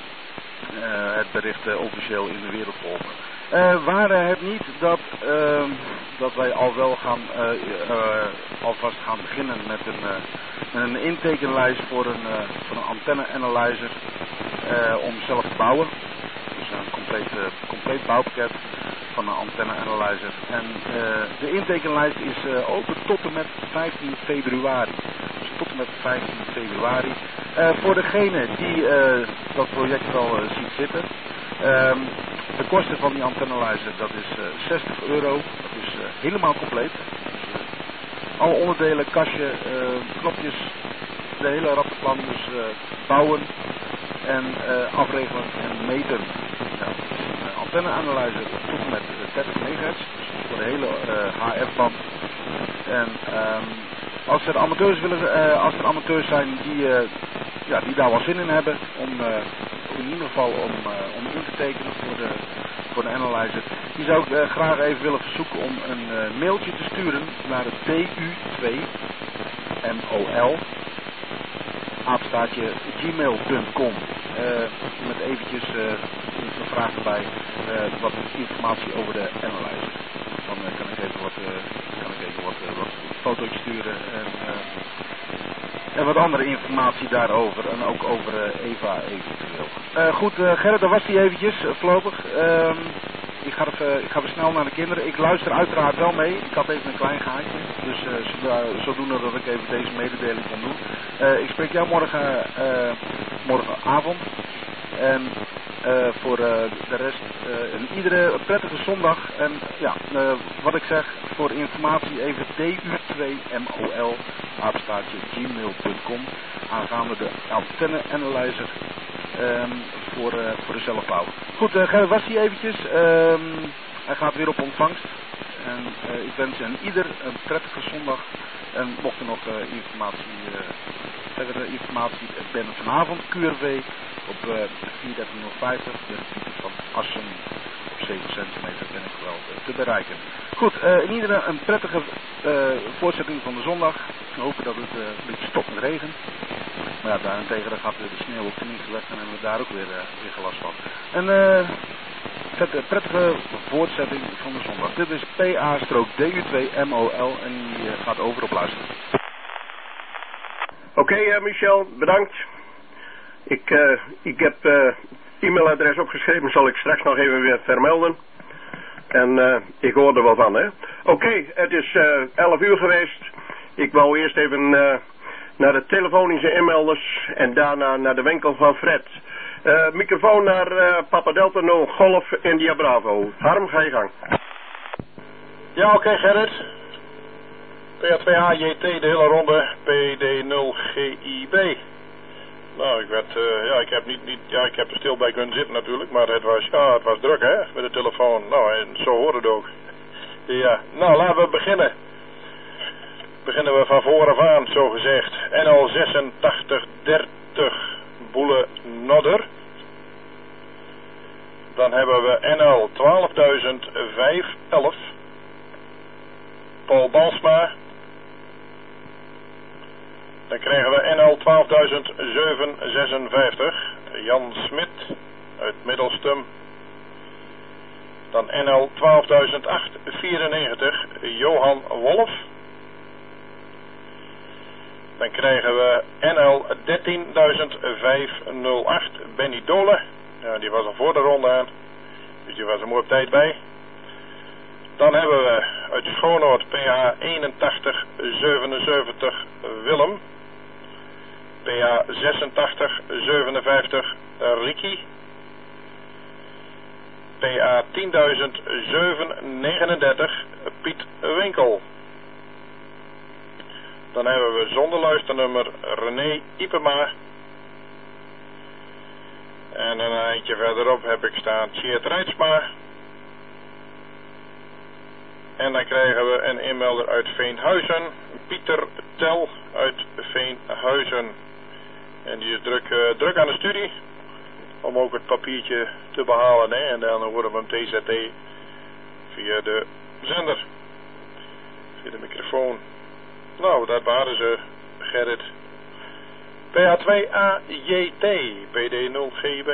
het bericht uh, officieel in de wereld geholpen. Uh, waren het niet dat, uh, dat wij al wel gaan, uh, uh, alvast gaan beginnen met een, uh, met een intekenlijst voor een, uh, voor een antenne-analyzer uh, om zelf te bouwen. Dus een compleet, uh, compleet bouwpakket van een antenne-analyzer. En uh, de intekenlijst is uh, open tot en met vijftien februari. Dus tot en met vijftien februari. Uh, voor degene die uh, dat project wel uh, ziet zitten. Um, de kosten van die antennelijzer, dat is uh, zestig euro. Dat is uh, helemaal compleet. Dus, uh, alle onderdelen, kastje, uh, knopjes, de hele rappenplan. Dus uh, bouwen en uh, afregelen en meten. Ja, een antenne-analyzer tot en met dertig megahertz. Dus voor de hele uh, H F-band. En um, als er amateurs willen, uh, als er amateurs zijn die, uh, ja, die daar wel zin in hebben om uh, in ieder geval om, uh, om in te tekenen voor de, voor de analyzer, die zou ik uh, graag even willen verzoeken om een uh, mailtje te sturen naar het D U twee M O L apenstaartje gmail punt com uh, met eventjes uh, een vraag erbij, uh, wat informatie over de analyzer. dan uh, kan ik even wat, uh, kan ik even wat, uh, wat foto's sturen en, uh, en wat andere informatie daarover en ook over uh, Eva eventueel. Uh, goed, uh, Gerrit, daar was hij eventjes, uh, voorlopig. Uh, ik, ga even, ik ga weer snel naar de kinderen. Ik luister uiteraard wel mee. Ik had even een klein gaatje, dus uh, zodoende dat ik even deze mededeling kan doen. Uh, ik spreek jou morgen, uh, morgenavond. En uh, voor uh, de rest, uh, en iedere prettige zondag. En ja, uh, wat ik zeg, voor informatie even D U twee M O L, apenstaartje gmail punt com, aangaande de antenne analyzer um, voor, uh, voor de zelfbouw. Goed, uh, Gerrit was hier eventjes. Um, hij gaat weer op ontvangst. En uh, ik wens aan ieder een prettige zondag. En mocht er nog uh, informatie, uh, verdere informatie, ik ben vanavond Q R V op uh, vier dertien nul vijftig, de Pieter van Assen, op zeven centimeter ben ik wel uh, te bereiken. Goed, uh, in ieder een prettige uh, voortzetting van de zondag. We hopen dat het uh, een beetje stopt met regen. Maar ja, daarentegen dan gaat de sneeuw ook tenminste weg en hebben we daar ook weer, uh, weer gelast van. En uh, een prettige voortzetting van de zondag. Dit is P A-D U twee M O L en die uh, gaat over op luisteren. Oké, okay, uh, Michel, bedankt. Ik, uh, ik heb uh, e-mailadres opgeschreven, zal ik straks nog even weer vermelden. En uh, ik hoor er wel van, hè. Oké, okay, het is uh, elf uur geweest. Ik wou eerst even uh, naar de telefonische inmelders en daarna naar de winkel van Fred. Uh, microfoon naar uh, Papa Delta nul Golf India Bravo. Harm, ga je gang. Ja, oké, okay, Gerrit. P A twee A J T, de hele ronde, P D nul G I B. Nou, ik werd, uh, ja, ik heb niet, niet, ja, ik heb er stil bij kunnen zitten natuurlijk, maar het was, ja, het was druk, hè, met de telefoon. Nou, en zo hoort het ook. Ja, nou, laten we beginnen. Beginnen we van vooraf aan, zo gezegd. N L zesentachtig dertig Boele Nodder. Dan hebben we N L twaalfduizend vijfhonderdelf Paul Balsma. Dan krijgen we N L twaalfduizend zevenhonderdzesenvijftig Jan Smit uit Middelstum. Dan N L twaalfduizend achthonderdvierennegentig Johan Wolf. Dan krijgen we N L dertienduizend vijfhonderdacht Benny Dole. Ja, die was al voor de ronde aan. Dus die was er mooi op tijd bij. Dan hebben we uit Schoonoord P A eenentachtig zevenenzeventig Willem. P A zesentachtig zevenenvijftig Ricky. P A tienduizend zevenhonderdnegenendertig Piet Winkel. Dan hebben we zonder luisternummer René Ipema. En een eindje verderop heb ik staan Tjeerd Rijtsma. En dan krijgen we een inmelder uit Veenhuizen, Pieter Tel uit Veenhuizen. En die is druk, uh, druk aan de studie om ook het papiertje te behalen. Hè? En dan horen we hem T Z T via de zender, via de microfoon. Nou, dat waren ze, Gerrit. P A twee A J T, P D nul G I B.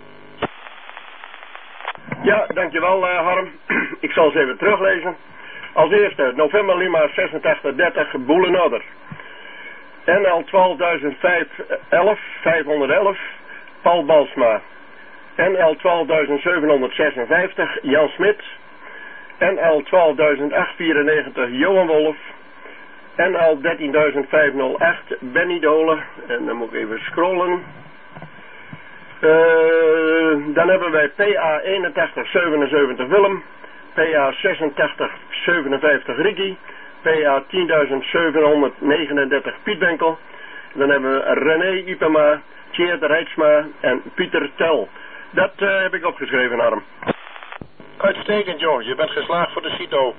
Ja, dankjewel uh, Harm. Ik zal ze even teruglezen. Als eerste, November Lima zesentachtig dertig Boelenoder. N L twaalfduizend vijfhonderdelf Paul Balsma. N L twaalfduizend zevenhonderdzesenvijftig Jan Smit. N L twaalfduizend achthonderdvierennegentig Johan Wolf. N L dertienduizend vijfhonderdacht Benny Dole. En dan moet ik even scrollen. Uh, dan hebben wij P A eenentachtig zevenenzeventig Willem. P A zesentachtig zevenenvijftig Ricky. P A tienduizend zevenhonderdnegenendertig Piet Benkel. Dan hebben we René Ipema, Tjeerd Rijtsma en Pieter Tel. Dat uh, heb ik opgeschreven, Harm. Uitstekend, joh. Je bent geslaagd voor de CITO.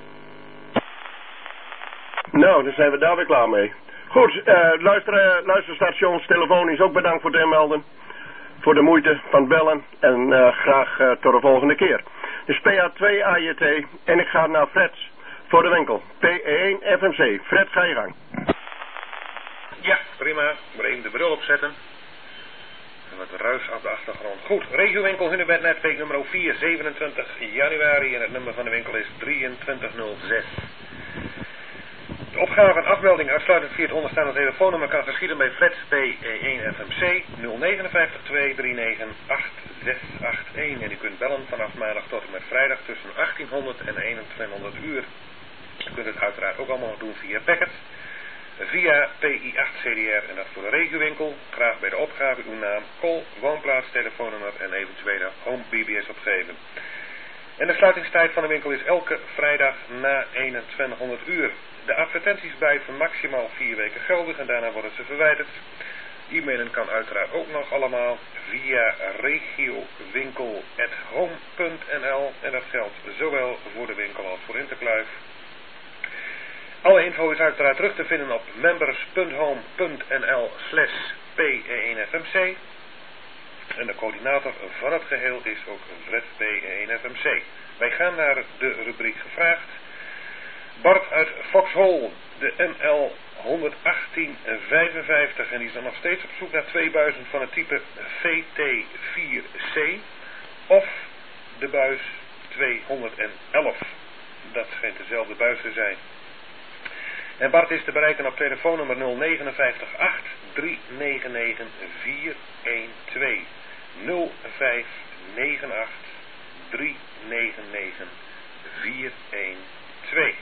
Nou, dan zijn we daar weer klaar mee. Goed, uh, luister, uh, luisterstations, telefonisch ook bedankt voor het inmelden. Voor de moeite van het bellen. En uh, graag uh, tot de volgende keer. Dus P A twee A J T en ik ga naar Fred voor de winkel. P één F M C. Fred, ga je gang. Ja, prima. Maar even de bril opzetten. En wat we ruis op de achtergrond. Goed, regiowinkel Hunebednet, week nummer vier, zevenentwintig januari. En het nummer van de winkel is drieëntwintig nul zes. De opgave en afmelding uitsluitend via het onderstaande telefoonnummer kan geschieden bij Fred P één F M C nul vijf negen twee drie negen acht zes acht een. En u kunt bellen vanaf maandag tot en met vrijdag tussen achttienhonderd en eenentwintighonderd uur. U kunt het uiteraard ook allemaal doen via Packet, via P I acht C D R en dat voor de regiowinkel. Graag bij de opgave uw naam, call, woonplaats, telefoonnummer en eventuele home B B S opgeven. En de sluitingstijd van de winkel is elke vrijdag na eenentwintighonderd uur. De advertenties blijven maximaal vier weken geldig en daarna worden ze verwijderd. E-mailen kan uiteraard ook nog allemaal via regiowinkel at home punt n l en dat geldt zowel voor de winkel als voor Interkluif. Alle info is uiteraard terug te vinden op members punt home punt n l slash P één F M C. En de coördinator van het geheel is ook Fred P één F M C. Wij gaan naar de rubriek gevraagd. Bart uit Foxhole, de M L honderdachttien vijfenvijftig en die is dan nog steeds op zoek naar twee buizen van het type V T vier C of de buis tweehonderdelf. Dat schijnt dezelfde buis te zijn. En Bart is te bereiken op telefoonnummer nul vijf negen acht drie negen negen vier een twee. nul vijf negen acht drie negen negen vier een twee.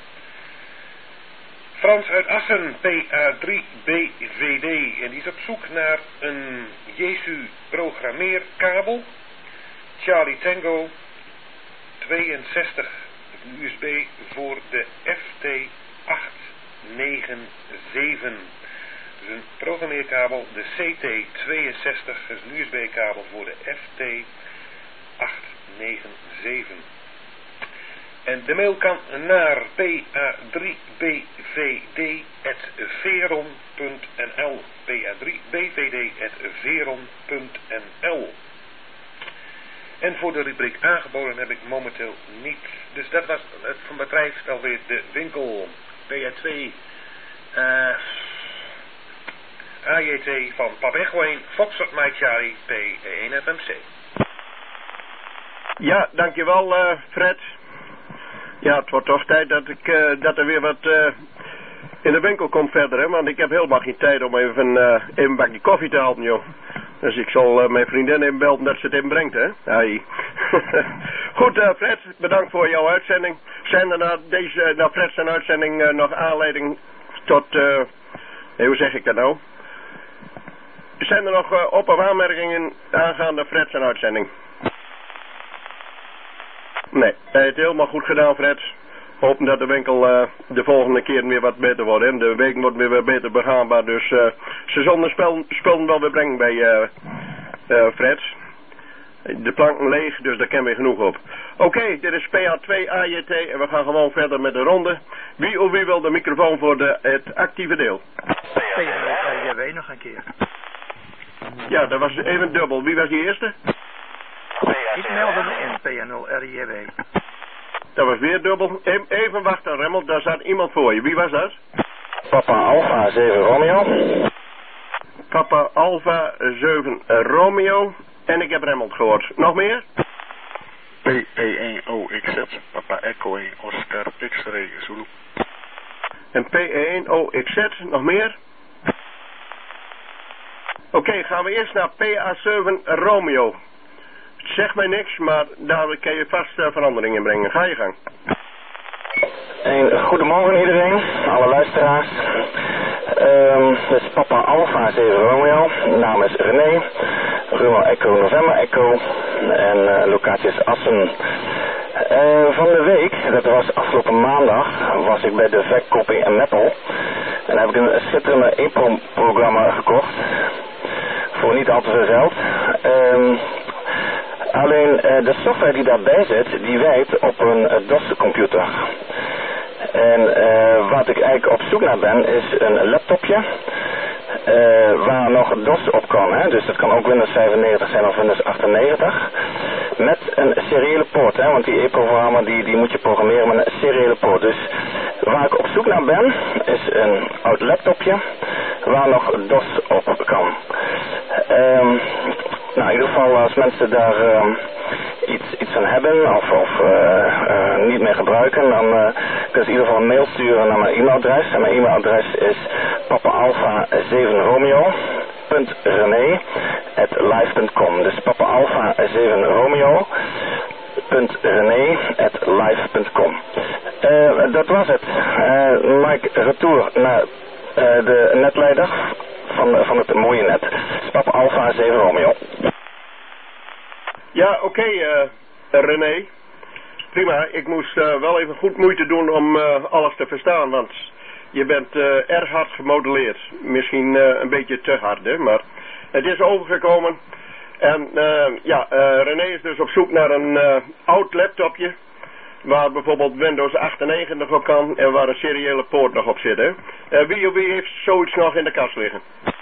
Frans uit Assen, P A drie B V D, en die is op zoek naar een Jesu programmeerkabel, Charlie Tango tweeënzestig U S B voor de F T acht negen zeven. Dus een programmeerkabel, de C T tweeënzestig, is een U S B kabel voor de F T acht negen zeven. En de mail kan naar P A drie B V D at veron punt n l. P A drie B V D at veron punt n l. En voor de rubriek aangeboden heb ik momenteel niet. Dus dat was het van bedrijf alweer de winkel. P A twee uh, A J T van Papa Echo één, Foxtrot Mike Charlie, P één F M C. Ja, dankjewel uh, Fred. Ja, het wordt toch tijd dat, ik, uh, dat er weer wat uh, in de winkel komt verder, hè, want ik heb helemaal geen tijd om even, uh, even een bakje koffie te halen, joh. Dus ik zal uh, mijn vriendin even belden dat ze het even brengt, hè. Hey. Goed, uh, Fred, bedankt voor jouw uitzending. Zijn er na, deze, na Fred zijn uitzending uh, nog aanleiding tot, uh, hey, hoe zeg ik dat nou? Zijn er nog uh, op- of aanmerkingen aangaande Fred zijn uitzending? Nee, hij heeft helemaal goed gedaan, Fred. Hopen dat de winkel uh, de volgende keer weer wat beter wordt. Hè? De week wordt weer wat beter begaanbaar. Dus uh, ze zullen de spel, spullen wel weer brengen bij uh, uh, Fred. De planken leeg, dus daar kennen we genoeg op. Oké, okay, dit is P A twee A J T en we gaan gewoon verder met de ronde. Wie of wie wil de microfoon voor de, het actieve deel? P A nul R J W nog een keer. Ja, dat was even dubbel. Wie was die eerste? Ik meldde me in P A nul R J W. Dat was weer dubbel. Even wachten, Remmel, daar staat iemand voor je. Wie was dat? Papa Alpha zeven Romeo. Papa Alpha zeven Romeo. En ik heb Remmel gehoord. Nog meer? P E één O X Z. Papa Echo één Oscar X-ray Zulu. En P E één O X Z. Nog meer? Oké, okay, gaan we eerst naar P A zeven Romeo. Zeg mij niks, maar daar kan je vast uh, veranderingen brengen. Ga je gang. Een goedemorgen iedereen, alle luisteraars. Um, dit is Papa Alpha zeven Romeo. De naam is René. Romeo Echo November Echo. En uh, locatie is Assen. Uh, van de week, dat was afgelopen maandag, was ik bij de verkoping in Meppel. En daar heb ik een schitterende E P R O M-programma gekocht. Voor niet al te veel geld. Um, Alleen uh, de software die daarbij zit, die werkt op een uh, DOS-computer. En uh, wat ik eigenlijk op zoek naar ben, is een laptopje uh, waar nog DOS op kan. Hè? Dus dat kan ook Windows vijfennegentig zijn of Windows achtennegentig. Met een seriële poort, hè? Want die E P R O M-programma die, die moet je programmeren met een seriële poort. Dus waar ik op zoek naar ben, is een oud laptopje waar nog DOS op kan. Um, Nou, in ieder geval als mensen daar uh, iets, iets van hebben of, of uh, uh, niet meer gebruiken, dan uh, kunnen ze in ieder geval een mail sturen naar mijn e-mailadres. En mijn e-mailadres is papa alpha zeven romeo punt rené at live punt com. Dus papa alpha zeven romeo punt rené at live punt com. Uh, dat was het. Uh, Mike, retour naar uh, de netleider van, van het mooie net. Papa alpha zeven romeo. Ja, oké, okay, uh, René. Prima, ik moest uh, wel even goed moeite doen om uh, alles te verstaan, want je bent uh, erg hard gemodelleerd. Misschien uh, een beetje te hard, hè, maar het is overgekomen. En uh, ja, uh, René is dus op zoek naar een uh, oud laptopje, waar bijvoorbeeld Windows achtennegentig op kan en waar een seriële poort nog op zit, hè. Uh, wie of wie heeft zoiets nog in de kast liggen?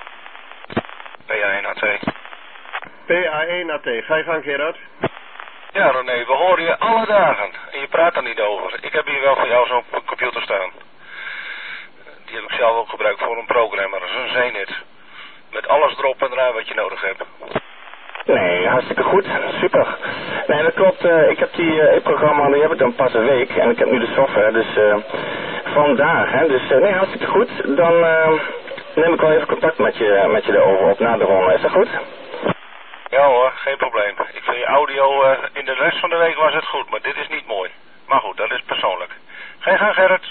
P A één A T. P A één A T. Ga je gang, Gerard. Ja, René, we horen je alle dagen en je praat er niet over. Ik heb hier wel voor jou zo'n computer staan. Die heb ik zelf ook gebruikt voor een programmer, zo'n Zenit. Met alles erop en eraan wat je nodig hebt. Nee, hartstikke goed. Super. Nee, dat klopt. Uh, ik heb die uh, e-programma, die heb ik dan pas een week. En ik heb nu de software, dus uh, vandaar. Hè. Dus uh, nee, hartstikke goed. Dan uh, neem ik wel even contact met je, met je erover op na de ronde. Is dat goed? Ja hoor, geen probleem. Ik vind je audio, uh, in de rest van de week was het goed, maar dit is niet mooi. Maar goed, dat is persoonlijk. Ga je gang, Gerrit.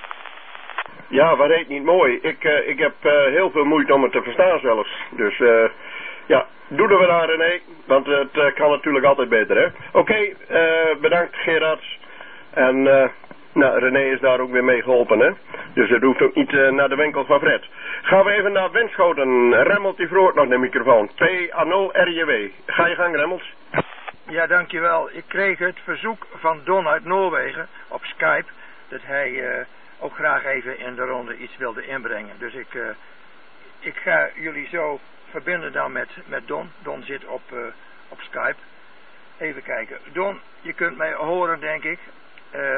Ja, wat heet niet mooi. Ik, uh, ik heb uh, heel veel moeite om het te verstaan zelfs. Dus uh, ja, doe er wel aan, René. Want het uh, kan natuurlijk altijd beter, hè. Oké, okay, uh, bedankt Gerard. En uh, nou, René is daar ook weer mee geholpen, hè. Dus het hoeft ook niet uh, naar de winkel van Fred. Gaan we even naar Winschoten. Remmelt die vroeg nog de microfoon. P A nul R J W. Ga je gang, Remmels. Ja, dankjewel. Ik kreeg het verzoek van Don uit Noorwegen op Skype dat hij uh, ook graag even in de ronde iets wilde inbrengen. Dus ik, uh, ik ga jullie zo verbinden dan met, met Don. Don zit op, uh, op Skype. Even kijken. Don, je kunt mij horen, denk ik. Uh,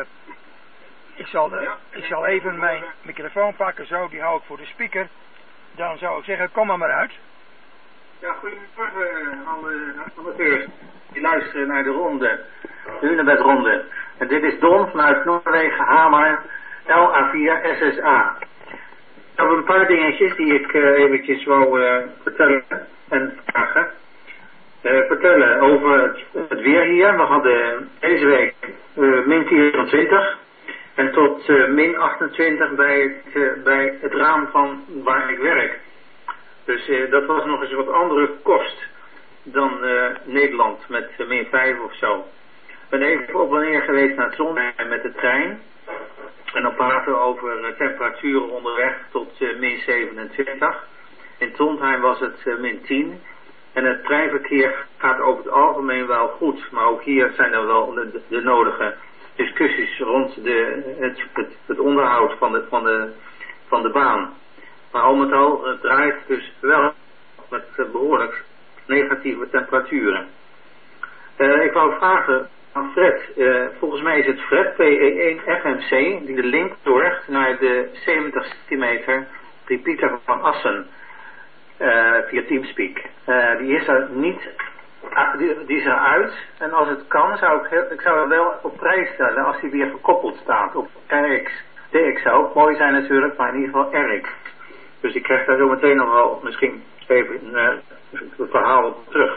ik, zal de, ik zal even mijn microfoon pakken, zo, die hou ik voor de speaker. Dan zou ik zeggen, kom maar maar uit. Ja, goedemorgen uh, alle amateurs die luisteren naar de ronde, de Hunebedronde. En dit is Don vanuit Noorwegen, Hamar, L A vier S S A. Ik heb een paar dingetjes die ik uh, eventjes wou uh, vertellen en vragen. Uh, vertellen over het, het weer hier. We hadden deze week uh, min vierentwintig en tot uh, min achtentwintig bij het, uh, bij het raam van waar ik werk. Dus uh, dat was nog eens wat andere kost dan uh, Nederland met uh, min vijf of zo. Ik ben even op en neer geweest naar Trondheim met de trein. En dan praten we over uh, temperaturen onderweg tot uh, min zevenentwintig. In Trondheim was het uh, min tien. En het treinverkeer gaat over het algemeen wel goed. Maar ook hier zijn er wel de, de nodige discussies rond de, het, het, het onderhoud van de, van, de, van de baan. Maar al met al het draait dus wel met uh, behoorlijk negatieve temperaturen. Uh, ik wou vragen aan Fred. Uh, volgens mij is het Fred P E één F M C die de link zorgt naar de zeventig centimeter repeater van Assen. Uh, via Teamspeak. Uh, die is er niet, uh, die, die is er uit. En als het kan, zou ik, heel, ik zou er wel op prijs stellen als die weer gekoppeld staat op R X. D X zou ook mooi zijn natuurlijk, maar in ieder geval R X. Dus ik krijg daar zo meteen nog wel misschien even uh, het verhaal op terug.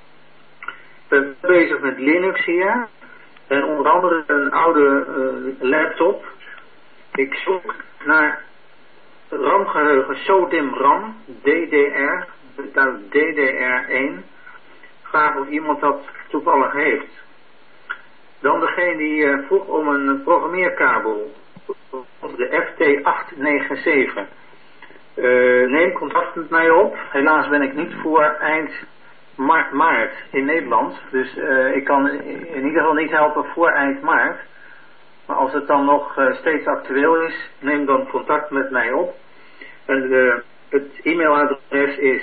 Ik ben bezig met Linux hier. En onder andere een oude uh, laptop. Ik zoek naar RAM-geheugen SODIMM RAM, D D R, D D R één. Vraag of iemand dat toevallig heeft. Dan degene die uh, vroeg om een programmeerkabel op de F T acht negen zeven. Uh, neem contact met mij op. Helaas ben ik niet voor eind maart, maart in Nederland. Dus uh, ik kan in ieder geval niet helpen voor eind maart. Maar als het dan nog uh, steeds actueel is, neem dan contact met mij op. En uh, het e-mailadres is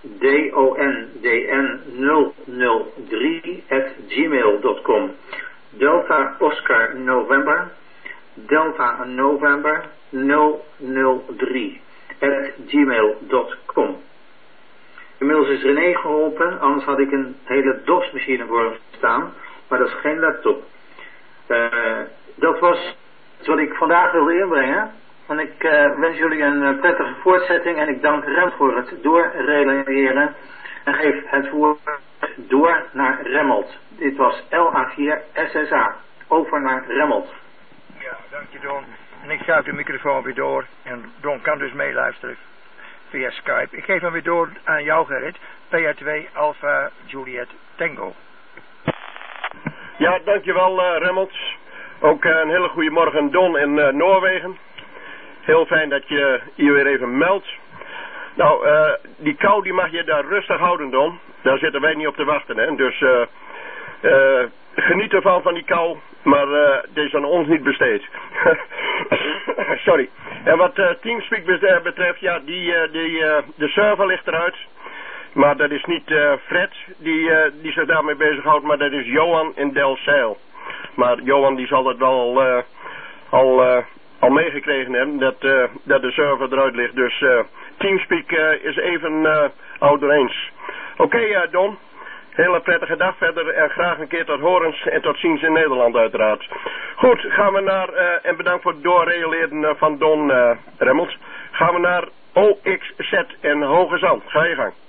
dondn nul nul drie at gmail dot com. Delta Oscar November, Delta November nul nul drie at gmail dot com. Inmiddels is René geholpen, anders had ik een hele DOS-machine voor hem staan. Maar dat is geen laptop. Uh, dat was wat ik vandaag wilde inbrengen. En ik uh, wens jullie een uh, prettige voortzetting en ik dank Rem voor het doorrelayeren. En geef het woord door naar Remmelt. Dit was L A vier S S A. Over naar Remmelt. Ja, dank je Don. En ik schuif de microfoon weer door. En Don kan dus meeluisteren via Skype. Ik geef hem weer door aan jou, Gerrit. P A twee Alpha Juliet Tango. Ja, dankjewel uh, Remmelt. Ook uh, een hele goede morgen Don in uh, Noorwegen. Heel fijn dat je je weer even meldt. Nou, uh, die kou die mag je daar rustig houden, Don. Daar zitten wij niet op te wachten, hè. Dus uh, uh, geniet ervan van die kou, maar uh, dit is aan ons niet besteed. Sorry. En wat uh, Teamspeak betreft, ja, die, uh, die, uh, de server ligt eruit. Maar dat is niet uh, Fred die, uh, die zich daarmee bezighoudt, maar dat is Johan in Delfzijl. Maar Johan die zal dat wel uh, al... Uh, al meegekregen hebben dat, uh, dat de server eruit ligt. Dus uh, Teamspeak uh, is even uh, oudereens. Oké okay, uh, Don, hele prettige dag verder en graag een keer tot horens en tot ziens in Nederland uiteraard. Goed, gaan we naar, uh, en bedankt voor het doorrealeren uh, van Don uh, Remmelt. Gaan we naar O X Z en Hoge Zand. Ga je gang.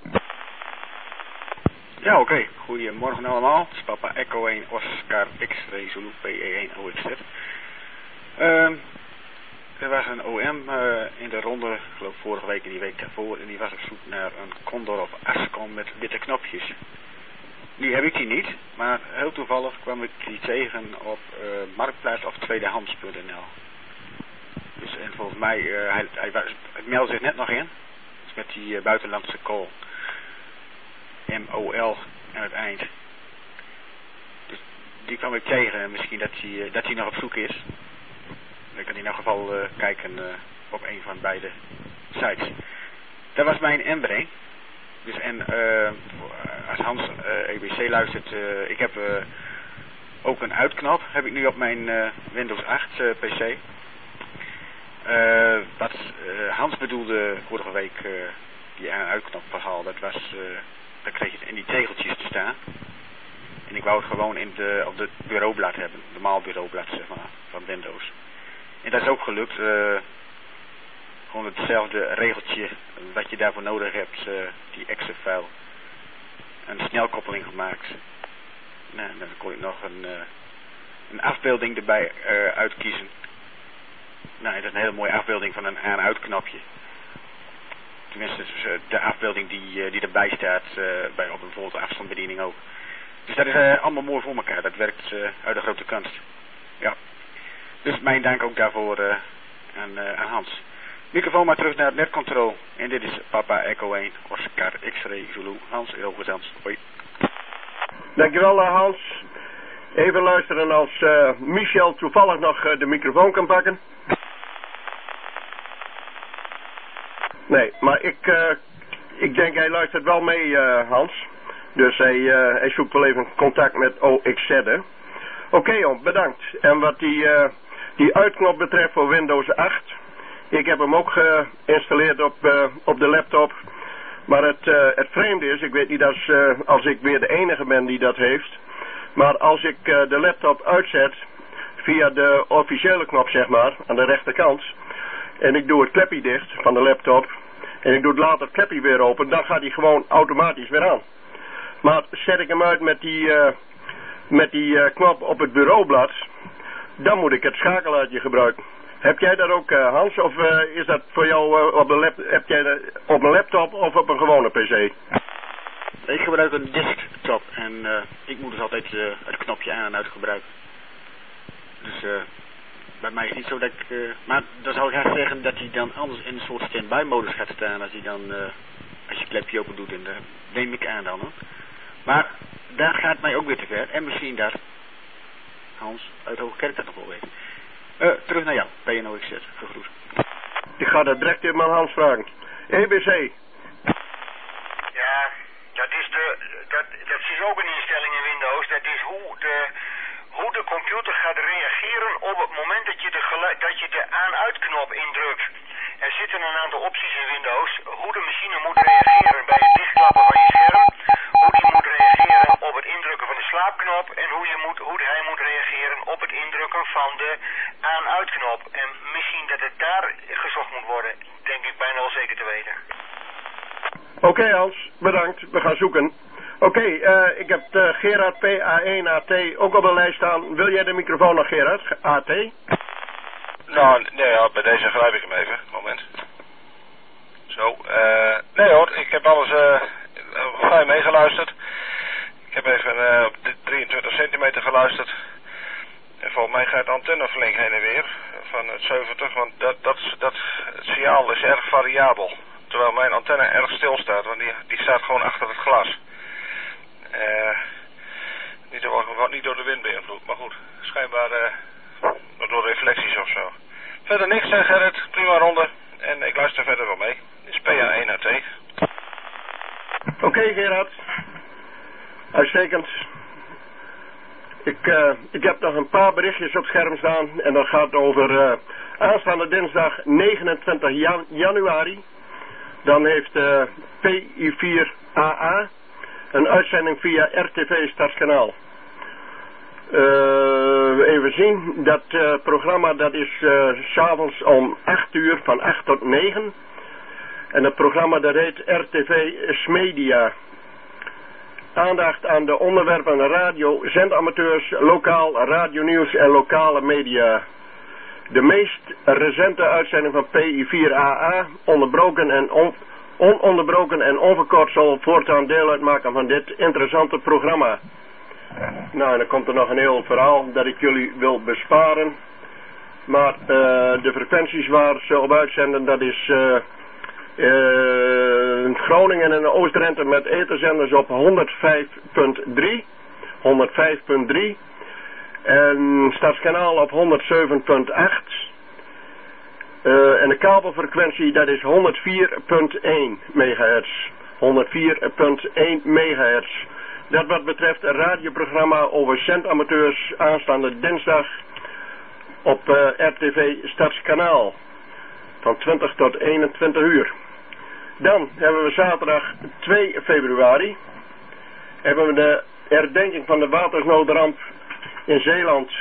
Ja, oké. Okay. Goedemorgen allemaal. Het is Papa Echo één Oscar X-Ray Zulu P E één O X Z. Uh, Er was een O M uh, in de ronde, ik geloof vorige week en die week daarvoor, en die was op zoek naar een Condor of Ascom met witte knopjes. Nu heb ik die niet, maar heel toevallig kwam ik die tegen op uh, Marktplaats of tweedehands punt n l. Dus en volgens mij, uh, hij, hij, hij, hij meldde zich net nog in, dus met die uh, buitenlandse call. M O L aan het eind. Dus die kwam ik tegen, misschien dat hij uh, dat hij nog op zoek is. Ik kan in ieder geval uh, kijken uh, op een van beide sites. Dat was mijn inbreng. Dus en uh, als Hans uh, E B C luistert, uh, ik heb uh, ook een uitknop, heb ik nu op mijn uh, Windows acht uh, P C. Uh, wat uh, Hans bedoelde vorige week, uh, die aan-uitknop verhaal, dat was, uh, dan kreeg je het in die tegeltjes te staan. En ik wou het gewoon in de, op het bureaublad hebben, normaal bureaublad zeg maar, van Windows. En dat is ook gelukt. Uh, gewoon hetzelfde regeltje wat je daarvoor nodig hebt. Uh, die exe file. Een snelkoppeling gemaakt. Nou, dan kon ik nog een, uh, een afbeelding erbij uh, uitkiezen. Nou, dat is een hele mooie afbeelding van een aan-uit knopje. Tenminste, de afbeelding die, uh, die erbij staat. Uh, bij op bijvoorbeeld de afstandsbediening ook. Dus dat is uh, allemaal mooi voor elkaar. Dat werkt uh, uit de grote kunst. Ja. Dus mijn dank ook daarvoor uh, aan, uh, aan Hans. Microfoon maar terug naar het netcontrol. En dit is Papa Echo één, Oscar X-Ray Zulu, Hans Hilgezans. Hoi. Dankjewel uh, Hans. Even luisteren als uh, Michel toevallig nog uh, de microfoon kan pakken. Nee, maar ik, uh, ik denk hij luistert wel mee uh, Hans. Dus hij, uh, hij zoekt wel even contact met O X Z hè. Oké okay, joh, bedankt. En wat die... Uh, Die uitknop betreft voor Windows acht. Ik heb hem ook geïnstalleerd op, uh, op de laptop. Maar het, uh, het vreemde is, ik weet niet als, uh, als ik weer de enige ben die dat heeft. Maar als ik uh, de laptop uitzet via de officiële knop zeg maar, aan de rechterkant. En ik doe het klepje dicht van de laptop. En ik doe het later het klepje weer open. Dan gaat hij gewoon automatisch weer aan. Maar zet ik hem uit met die, uh, met die uh, knop op het bureaublad. Dan moet ik het schakelaartje gebruiken. Heb jij dat ook uh, Hans? Of uh, is dat voor jou uh, op, de lap heb jij dat op een laptop of op een gewone pc? Ik gebruik een desktop en uh, ik moet dus altijd uh, het knopje aan en uit gebruiken. Dus uh, bij mij is het niet zo dat ik... Uh, maar dan zou ik graag zeggen dat hij dan anders in een soort stand-by modus gaat staan als hij dan... Uh, als je het klepje open doet en uh, neem ik aan dan hoor. Maar daar gaat mij ook weer te ver. En misschien daar Hans uit Hoogkerk dat nog wel weet. Uh, terug naar jou, P N O X Z, gegroet. Ik ga dat direct in mijn Hans vragen. E B C. Ja, dat is de, dat, dat is ook een instelling in Windows. Dat is hoe de, hoe de computer gaat reageren op het moment dat je de, geluid, dat je de aan-uit knop indrukt. Er zitten een aantal opties in Windows. Hoe de machine moet reageren bij het dichtklappen van je scherm. Hoe die moet reageren op het indrukken van de slaapknop. En hoe, je moet, hoe hij moet reageren op het indrukken van de aan-uitknop. En misschien dat het daar gezocht moet worden. Denk ik bijna wel zeker te weten. Oké okay, Hans, bedankt. We gaan zoeken. Oké, okay, uh, ik heb uh, Gerard P A één A T ook op de lijst staan. Wil jij de microfoon nog, Gerard? A T? Nou, nee, ja, bij deze grijp ik hem even. Moment. Zo, uh, nee hoor, ik heb alles uh, vrij meegeluisterd. Ik heb even uh, op drieëntwintig centimeter geluisterd. En volgens mij gaat de antenne flink heen en weer van het zeventig, want dat, dat, dat, het signaal is erg variabel. Terwijl mijn antenne erg stil staat, want die, die staat gewoon achter het glas. Uh, niet, door, niet door de wind beïnvloed, maar goed, schijnbaar uh, door reflecties of zo. Verder niks, hè Gerrit, prima ronde. En ik luister verder wel mee. Dit is P A één A T. Oké okay, Gerard. Uitstekend. Ik, uh, ik heb nog een paar berichtjes op het scherm staan. En dat gaat over uh, aanstaande dinsdag negenentwintig januari. Dan heeft uh, P I vier A A een uitzending via R T V Stadskanaal. Uh, even zien, dat uh, programma dat is uh, 's avonds om acht uur, van acht tot negen. En het programma dat heet R T V Smedia. Aandacht aan de onderwerpen radio, zendamateurs, lokaal radionieuws en lokale media. De meest recente uitzending van P I vier A A, onderbroken en on, ononderbroken en onverkort, zal voortaan deel uitmaken van dit interessante programma. Nou, en dan komt er nog een heel verhaal dat ik jullie wil besparen. Maar uh, de frequenties waar ze op uitzenden, dat is uh, uh, Groningen en Oost-Drenthe met etherzenders op honderdvijf punt drie. honderdvijf punt drie. En Stadskanaal op honderdzeven punt acht. Uh, en de kabelfrequentie, dat is honderdvier punt één megahertz. honderdvier punt één megahertz. Dat wat betreft een radioprogramma over zendamateurs aanstaande dinsdag op uh, R T V Stadskanaal. Van twintig tot eenentwintig uur. Dan hebben we zaterdag twee februari. Hebben we de herdenking van de watersnoodramp in Zeeland.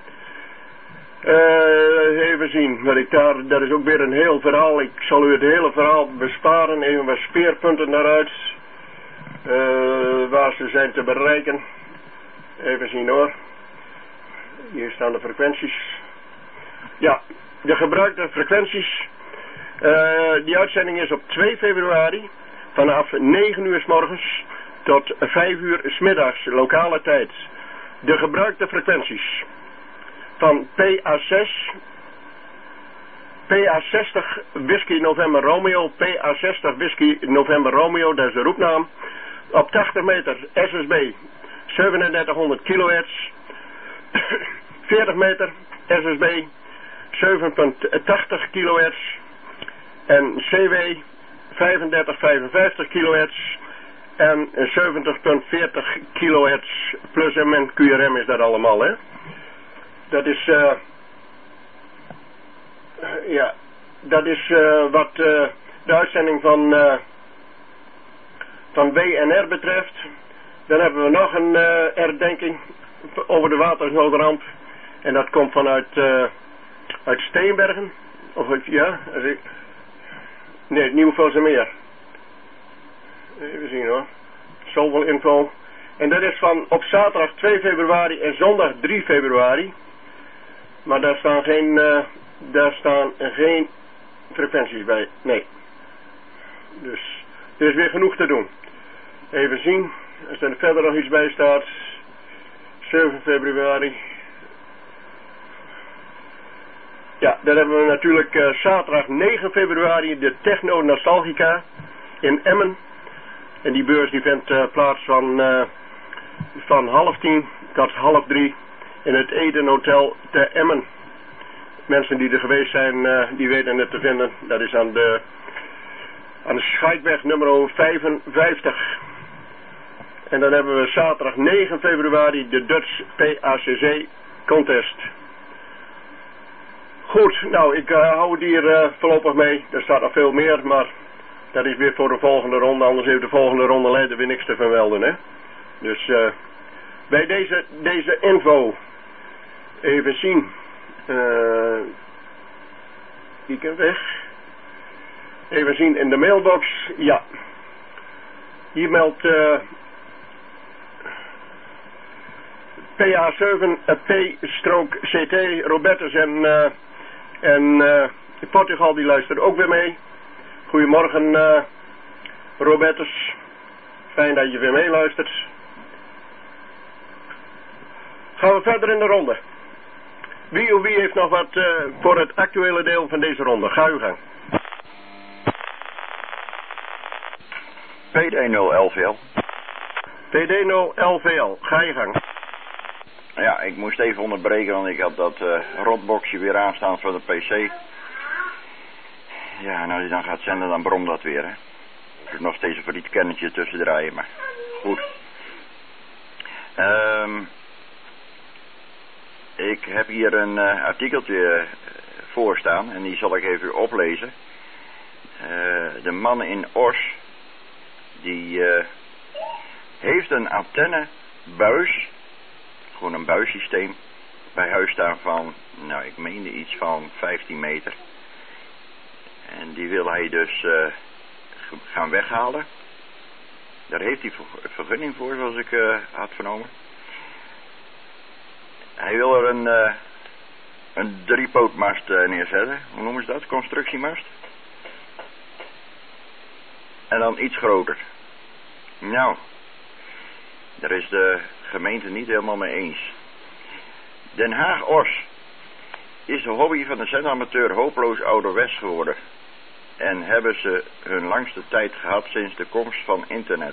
Uh, even zien, wat ik daar, dat is ook weer een heel verhaal. Ik zal u het hele verhaal besparen. Even wat speerpunten daaruit. Uh, waar ze zijn te bereiken. Even zien hoor. Hier staan de frequenties. Ja, de gebruikte frequenties. Uh, die uitzending is op twee februari. Vanaf negen uur 's morgens tot vijf uur 's middags, lokale tijd. De gebruikte frequenties. Van P A zes, P A zestig Whisky November Romeo, P A zestig Whisky November Romeo, dat is de roepnaam. Op tachtig meter S S B zevenendertighonderd kilohertz, veertig meter S S B zeven komma tachtig kilohertz en C W vijfendertig komma vijfenvijftig kilohertz en zeventig komma veertig kilohertz plus M en Q R M is dat allemaal, hè. Dat is, uh, ja, dat is uh, wat uh, de uitzending van, uh, van W N R betreft. Dan hebben we nog een uh, herdenking over de watersnoodramp. En dat komt vanuit uh, uit Steenbergen. Of ja, nee, het Nieuw-Velsermeer. Even zien hoor. Zoveel info. En dat is van op zaterdag twee februari en zondag drie februari. Maar daar staan geen, uh, daar staan geen frequenties bij. Nee. Dus er is weer genoeg te doen. Even zien. Als er verder nog iets bij staat. zeven februari. Ja, dan hebben we natuurlijk uh, zaterdag negen februari de Techno Nostalgica in Emmen. En die beurs die vindt uh, plaats van, uh, van half tien tot half drie in het Eden Hotel te Emmen. Mensen die er geweest zijn, uh, die weten het te vinden. Dat is aan de, aan de Scheidweg nummer vijfenvijftig. En dan hebben we zaterdag negen februari de Dutch P A C C Contest. Goed, nou, ik uh, hou het hier uh, voorlopig mee. Er staat nog veel meer, maar dat is weer voor de volgende ronde. Anders heeft de volgende ronde leider weer niks te vermelden, hè. Dus uh, bij deze, deze info even zien. Uh, die kan weg. Even zien in de mailbox. Ja. Hier meldt uh, P A zeven P-C T Robertus en, uh, en uh, Portugal die luistert ook weer mee. Goedemorgen uh, Robertus. Fijn dat je weer meeluistert. Gaan we verder in de ronde. Wie of wie heeft nog wat uh, voor het actuele deel van deze ronde? Ga uw gang. P D nul L V L. P D nul L V L, ga je gang. Ja, ik moest even onderbreken, want ik had dat uh, rotboxje weer aanstaan voor de P C. Ja, en als je dan gaat zenden, dan bromt dat weer, hè. Er is nog steeds een verrietkennetje tussen draaien, maar goed. Um, ik heb hier een uh, artikeltje uh, voor staan en die zal ik even oplezen. Uh, de man in Os, die uh, heeft een antennebuis, gewoon een buissysteem, bij huis staan van, nou ik meende iets van vijftien meter. En die wil hij dus uh, gaan weghalen. Daar heeft hij vergunning voor, zoals ik uh, had vernomen. Hij wil er een, uh, een driepootmast uh, neerzetten. Hoe noemen ze dat? Constructiemast. En dan iets groter. Nou, daar is de gemeente niet helemaal mee eens. Den Haag-Os is de hobby van de zendamateur hopeloos ouderwets geworden. En hebben ze hun langste tijd gehad sinds de komst van internet.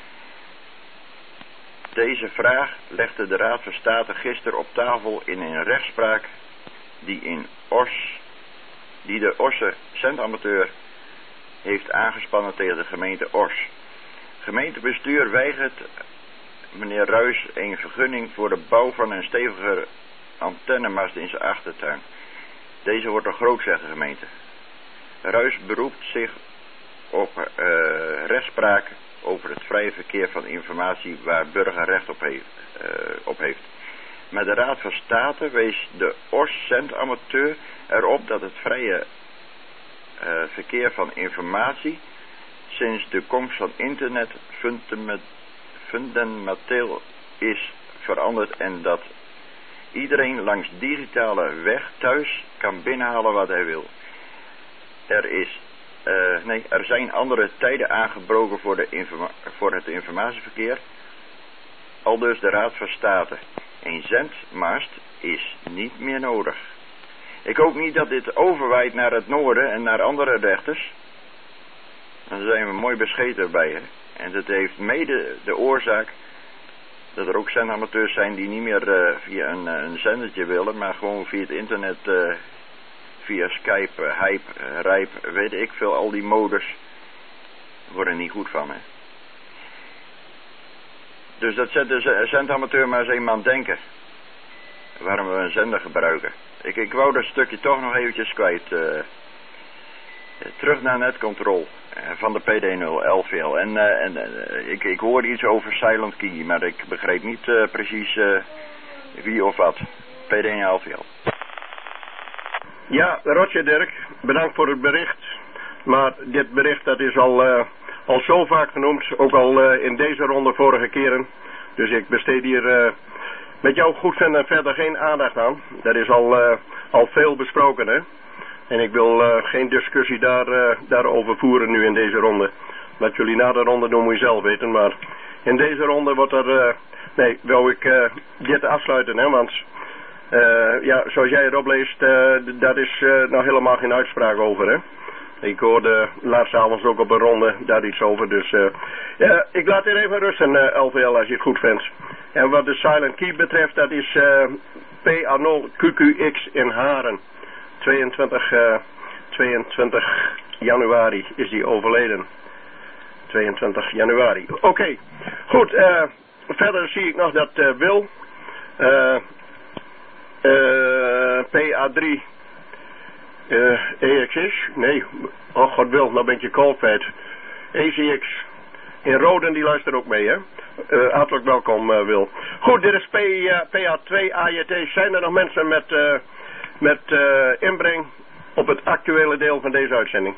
Deze vraag legde de Raad van State gisteren op tafel in een rechtspraak die in Os, die de Osse zendamateur heeft aangespannen tegen de gemeente Os. Gemeentebestuur weigert meneer Ruys een vergunning voor de bouw van een stevige antennemast in zijn achtertuin. Deze wordt te groot, zegt de gemeente. Ruys beroept zich op uh, rechtspraak over het vrije verkeer van informatie waar burger recht op heeft, uh, op heeft. Maar de Raad van State wees de Os-zendamateur erop dat het vrije uh, verkeer van informatie sinds de komst van internet fundamenteel is veranderd en dat iedereen langs digitale weg thuis kan binnenhalen wat hij wil. Er is, uh, nee, er zijn andere tijden aangebroken voor, de informa voor het informatieverkeer. Aldus de Raad van State. Een zendmast is niet meer nodig. Ik hoop niet dat dit overwaait naar het noorden en naar andere rechters. Dan zijn we mooi bescheten bij, hè. En dat heeft mede de oorzaak dat er ook zendamateurs zijn die niet meer uh, via een, een zendertje willen, maar gewoon via het internet, uh, via Skype, uh, Hype, uh, Rijp, weet ik veel, al die modus worden niet goed van, hè. Dus dat zet de zendamateur maar eens eenmaal aan denken. Waarom we een zender gebruiken. Ik, ik wou dat stukje toch nog eventjes kwijt. Uh, terug naar netcontrol uh, van de P D nul L V L. En, uh, en uh, ik, ik hoorde iets over Silent Key, maar ik begreep niet uh, precies uh, wie of wat. P D nul L V L. Ja, Roger Dirk, bedankt voor het bericht. Maar dit bericht dat is al, uh, al zo vaak genoemd, ook al uh, in deze ronde vorige keren. Dus ik besteed hier uh, met jou goedvinden verder geen aandacht aan. Dat is al, uh, al veel besproken, hè. En ik wil uh, geen discussie daar, uh, daarover voeren nu in deze ronde. Wat jullie na de ronde doen moet je zelf weten. Maar in deze ronde wordt er... Uh, nee, wil ik uh, dit afsluiten, hè. Want uh, ja, zoals jij het opleest, uh, daar is uh, nog helemaal geen uitspraak over, hè. Ik hoorde laatst avonds ook op een ronde daar iets over. Dus uh, ja, ik laat hier even rusten, uh, L V L, als je het goed vindt. En wat de Silent Key betreft, dat is uh, P A nul Q Q X in Haren. tweeëntwintig, uh, tweeëntwintig januari is die overleden. tweeëntwintig januari. Oké, okay. Goed. Uh, verder zie ik nog dat uh, Wil uh, uh, P A drie Uh, E X is? Nee. Oh, god wil, nou ben ik je call kwijt. E C X. In Roden, die luistert ook mee, hè? Uh, hartelijk welkom, uh, Wil. Goed, dit is P, uh, P A twee A J T. Zijn er nog mensen met, uh, met uh, inbreng op het actuele deel van deze uitzending?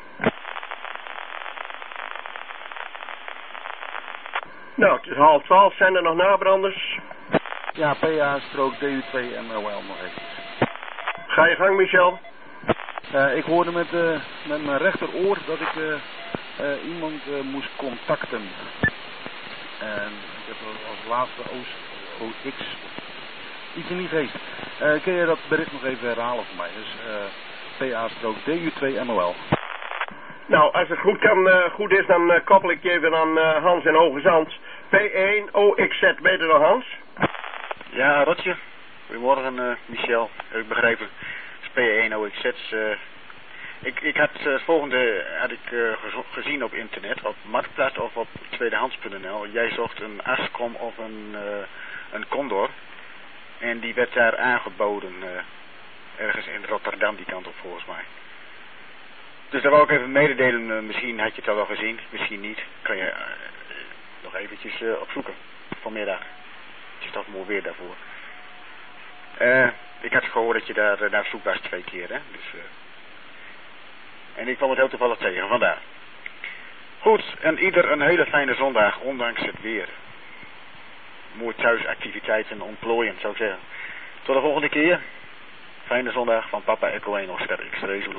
Nou, het is half twaalf. Zijn er nog nabranders? Ja, P A-D U twee M O L nog even. Ga je gang, Michel. Uh, ik hoorde met, uh, met mijn rechteroor dat ik uh, uh, iemand uh, moest contacten. En ik heb als laatste O X iets in die geest. Uh, kun je dat bericht nog even herhalen voor mij? Dus uh, P A-D U twee M O L. Nou, als het goed, kan, uh, goed is, dan uh, koppel ik je even aan uh, Hans in Hoge Zand. P één O X Z, weet je nog, Hans? Ja, Rotje. Goedemorgen, uh, Michel. Heb ik begrepen. P één O X Z. Uh, ik, ik had uh, het volgende had ik, uh, gezien op internet, op Marktplaats of op tweedehands punt n l. Jij zocht een Ascom of een, uh, een Condor. En die werd daar aangeboden. Uh, ergens in Rotterdam, die kant op volgens mij. Dus daar wou ik even mededelen. Uh, misschien had je het al wel gezien, misschien niet. Kan je uh, nog eventjes uh, opzoeken. Vanmiddag. Het is toch mooi weer daarvoor. Uh, ik had gehoord dat je daar uh, naar op zoek was twee keer, hè. Dus, uh... En ik kwam het heel toevallig tegen, vandaar. Goed, en ieder een hele fijne zondag, ondanks het weer. Mooi thuisactiviteiten ontplooien, zou ik zeggen. Tot de volgende keer. Fijne zondag van Papa Echo één Oscar X-Ray Zulu.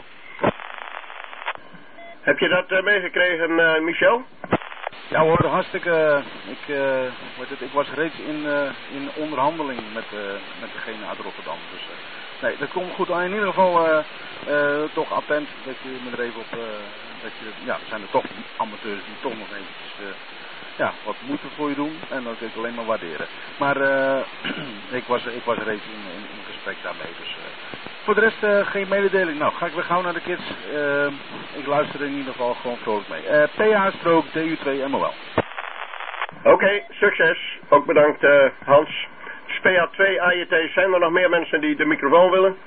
Heb je dat uh, meegekregen, uh, Michel? Ja hoor, hartstikke. Ik, uh, weet het, ik was reeds in, uh, in onderhandeling met, uh, met degene uit Rotterdam. Dus uh, nee, dat komt goed aan. In ieder geval uh, uh, toch attent dat je me er even op. Uh, dat je, ja, er zijn er toch amateurs die toch nog eventjes uh, ja, wat moeite voor je doen. En dat kan ik alleen maar waarderen. Maar uh, ik, was, ik was reeds in, in, in gesprek daarmee. Dus uh, voor de rest uh, geen mededeling. Nou, ga ik weer gauw naar de kids. Uh, ik luister in ieder geval gewoon vrolijk mee. Uh, P A-D U twee M O L. Oké, okay, succes. Ook bedankt uh, Hans. P A twee A J T, zijn er nog meer mensen die de microfoon willen?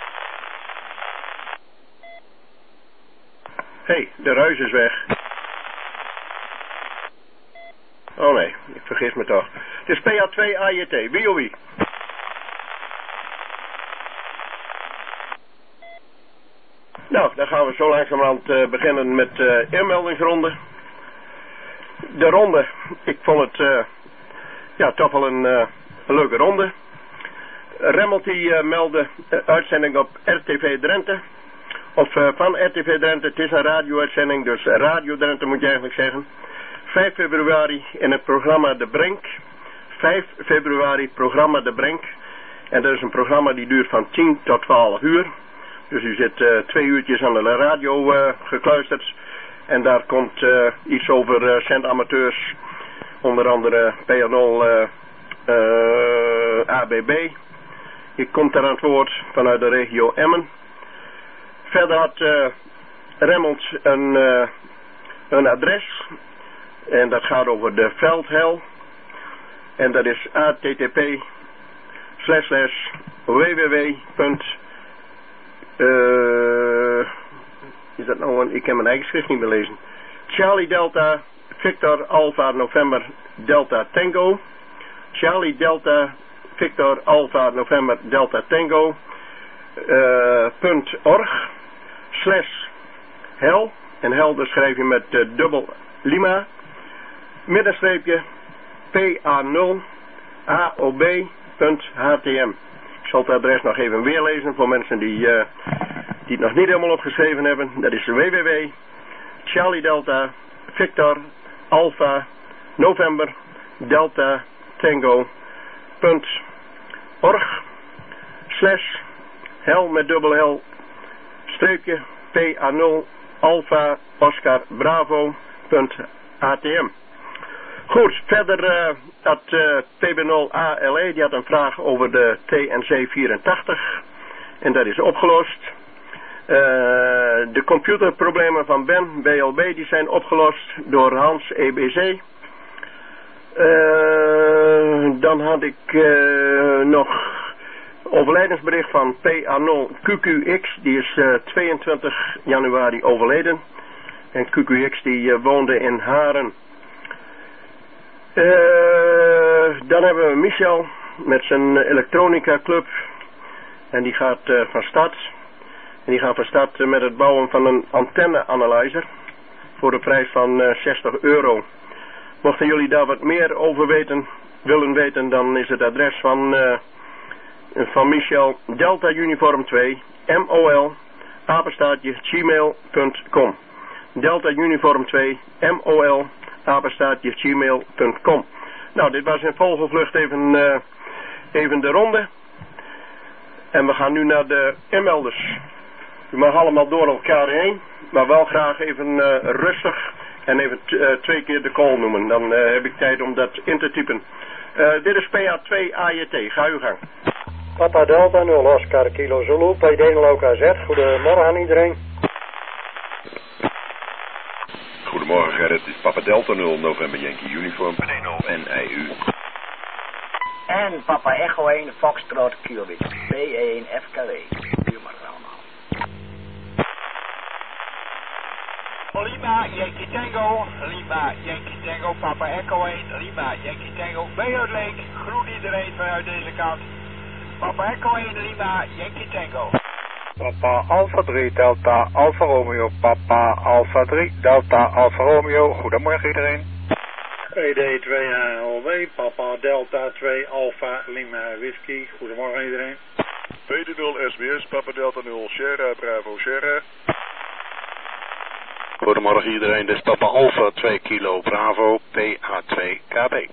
Hé, hey, de ruis is weg. Oh nee, ik vergis me toch. Het is P A twee A J T, wie of wie? Nou, dan gaan we zo langzamerhand uh, beginnen met uh, inmeldingsronde. De ronde, ik vond het uh, ja, toch wel een, uh, een leuke ronde. Remmelt die uh, meldde uh, uitzending op R T V Drenthe. Of uh, van R T V Drenthe, het is een radio-uitzending, dus Radio Drenthe moet je eigenlijk zeggen. vijf februari in het programma De Brink. vijf februari programma De Brink. En dat is een programma die duurt van tien tot twaalf uur. Dus u zit uh, twee uurtjes aan de radio uh, gekluisterd. En daar komt uh, iets over uh, zendamateurs. Onder andere P R nul uh, uh, A B B. Ik kom daar aan het woord vanuit de regio Emmen. Verder had uh, Remmelt een, uh, een adres. En dat gaat over de veldhel. En dat is h t t p slash slash w w w. Uh, is dat nou een, ik heb mijn eigen schrift niet meer lezen. Charlie Delta Victor Alpha November Delta Tango. Charlie Delta Victor Alpha November Delta Tango. Uh, punt org slash hel. En hel dus schrijf je met uh, dubbel lima. Middenstreepje P A nul A O B punt H T M. Ik zal het adres nog even weerlezen voor mensen die, uh, die het nog niet helemaal opgeschreven hebben. Dat is w w w punt Charlie Delta Victor Alpha November Delta Tango punt org slash hel met dubbel hel streepje P A nul Alpha Oscar Bravo punt H T M. Goed, verder uh, had uh, P B nul A L E, die had een vraag over de T N C vierentachtig. En dat is opgelost. Uh, de computerproblemen van Ben, B L B, die zijn opgelost door Hans E B C. Uh, dan had ik uh, nog overlijdensbericht van P A nul Q Q X, die is uh, tweeëntwintig januari overleden. En Q Q X die uh, woonde in Haren. Uh, dan hebben we Michel met zijn elektronica club. En die gaat uh, van start. En die gaat van start uh, met het bouwen van een antenne-analyzer. Voor de prijs van uh, zestig euro. Mochten jullie daar wat meer over weten, willen weten, dan is het adres van, uh, van Michel Delta Uniform twee M O L apenstaartje gmail punt com. Delta Uniform twee M O L apenstaartje gmail punt com. Nou, dit was in vogelvlucht even, uh, even de ronde. En we gaan nu naar de inmelders. U mag allemaal door elkaar heen, maar wel graag even uh, rustig en even uh, twee keer de call noemen. Dan uh, heb ik tijd om dat in te typen. Uh, dit is P A twee A J T. Ga uw gang. Papa Delta nul Oscar Kilo Zulu, P D nul O K Z. Goedemorgen aan iedereen. Goedemorgen Gerrit, dit is Papa Delta nul November Yankee Uniform, P D nul N I U. En Papa Echo één Foxtrot Kilo P één F K W. Goedemorgen allemaal. Lima Yankee Tango, Lima Yankee Tango, Papa Echo één, Lima Yankee Tango, Beyout Lake, groet iedereen vanuit deze kant. Papa Echo één, Lima Yankee Tango. Papa Alpha drie Delta Alpha Romeo, Papa Alpha drie Delta Alpha Romeo, goedemorgen iedereen. P D twee A L W, Papa Delta twee Alpha Lima Whisky, goedemorgen iedereen. P D nul S B S, Papa Delta nul Sierra Bravo Sierra. Goedemorgen iedereen, dit is Papa Alpha twee Kilo Bravo P A twee K B.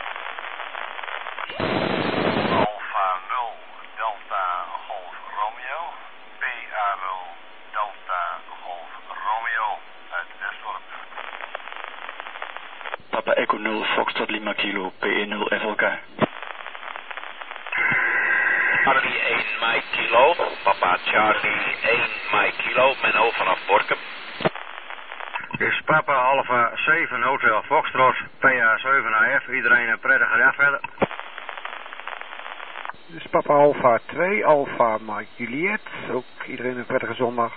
Alpha nul Delta Golf Romeo, P A nul Delta Golf Romeo uit Westdorp. Papa Echo nul Foxtrot Lima Kilo P E nul F L K. Charlie één Mike Kilo, Papa Charlie één Mike Kilo, Menno vanaf Borkum. Dit is Papa Alpha zeven Hotel Foxtrot, P A zeven A F. Iedereen een prettige dag verder. Dit is Papa Alpha twee Alpha Mike Juliet. Ook iedereen een prettige zondag.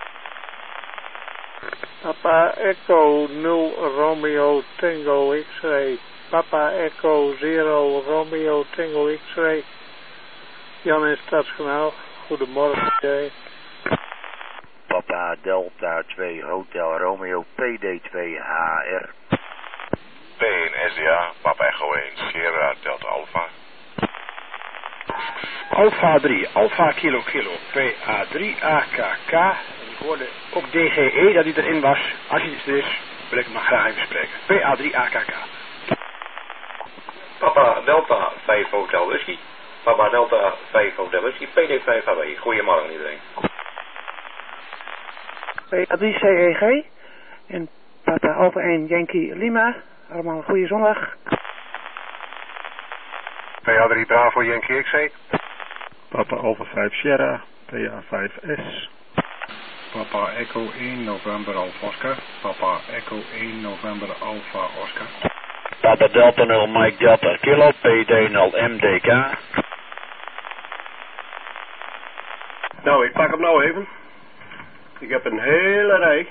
Papa Echo nul Romeo Tango X-ray. Papa Echo zero Romeo Tango X-ray. Jan in Stadskanaal. Goedemorgen iedereen. Papa Delta twee Hotel Romeo P D twee H R. P één S D A, Papa Echo één Sierra Delta Alpha. Alpha drie, Alpha Kilo Kilo, P A drie A K K. Ik hoorde ook D G E dat hij erin was. Als hij er is, wil ik hem maar graag even spreken. P A drie A K K. Papa Delta vijf Hotel Whisky. Papa Delta vijf Hotel Whisky, P D vijf H W. Goedemorgen iedereen. P A drie C E G en Papa Alpha één Yankee Lima. Allemaal een goede zondag. P A drie Bravo Yankee X E. Papa Alpha vijf Sierra, P A vijf S. Papa Echo één November Alpha Oscar. Papa Echo één November Alpha Oscar. Papa Delta nul Mike Delta Kilo P D nul M D K. Nou, ik pak hem nou even. Ik heb een hele rij.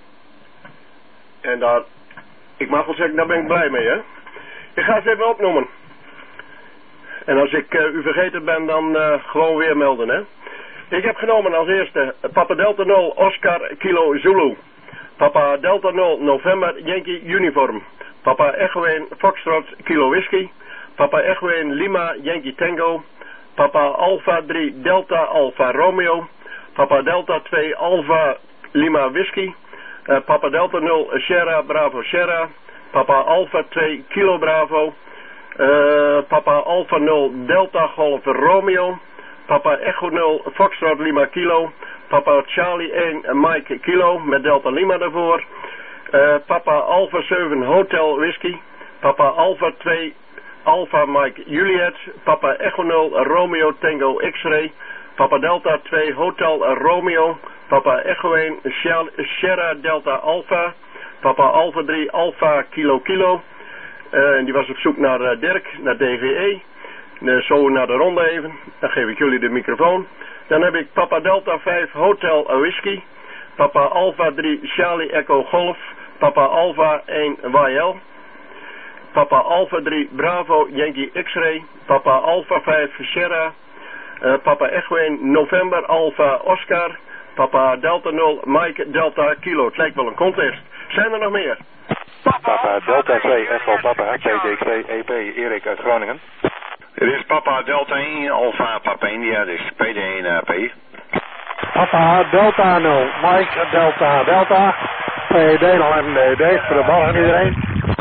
En daar, ik mag wel zeggen, daar ben ik blij mee, hè. Ik ga ze even opnoemen. En als ik uh, u vergeten ben, dan uh, gewoon weer melden, hè. Ik heb genomen als eerste Papa Delta nul Oscar Kilo Zulu. Papa Delta nul November Yankee Uniform. Papa Echo één Foxtrot Kilo Whisky. Papa Echo één Lima Yankee Tango. Papa Alpha drie Delta Alpha Romeo. Papa Delta twee Alpha Lima Whisky. Uh, Papa Delta nul Sierra Bravo Sierra. Papa Alpha twee Kilo Bravo. Uh, Papa Alpha nul Delta Golf Romeo. Papa Echo nul Foxtrot Lima Kilo. Papa Charlie één Mike Kilo met Delta Lima daarvoor. Uh, Papa Alpha zeven Hotel Whisky. Papa Alpha twee Alpha Mike Juliet. Papa Echo nul Romeo Tango X-ray. Papa Delta twee Hotel Romeo. Papa Echo één Sierra Delta Alpha. Papa Alpha drie Alpha Kilo Kilo. Uh, en die was op zoek naar uh, Dirk, naar D G E. Uh, zo naar de ronde even. Dan geef ik jullie de microfoon. Dan heb ik Papa Delta vijf Hotel Whisky. Papa Alpha drie Charlie Echo Golf. Papa Alpha één Y L. Papa Alpha drie Bravo Yankee X-Ray. Papa Alpha vijf Sierra. Uh, Papa Echo één November Alpha Oscar. Papa Delta nul Mike Delta Kilo. Het lijkt wel een contest. Zijn er nog meer? Papa Delta twee Echo Papa P D twee E P Erik uit Groningen. Dit is Papa Delta één Alpha Papa India, dit is P D één A P. Papa Delta nul Mike Delta Delta P D nul M D D. Goedemorgen iedereen.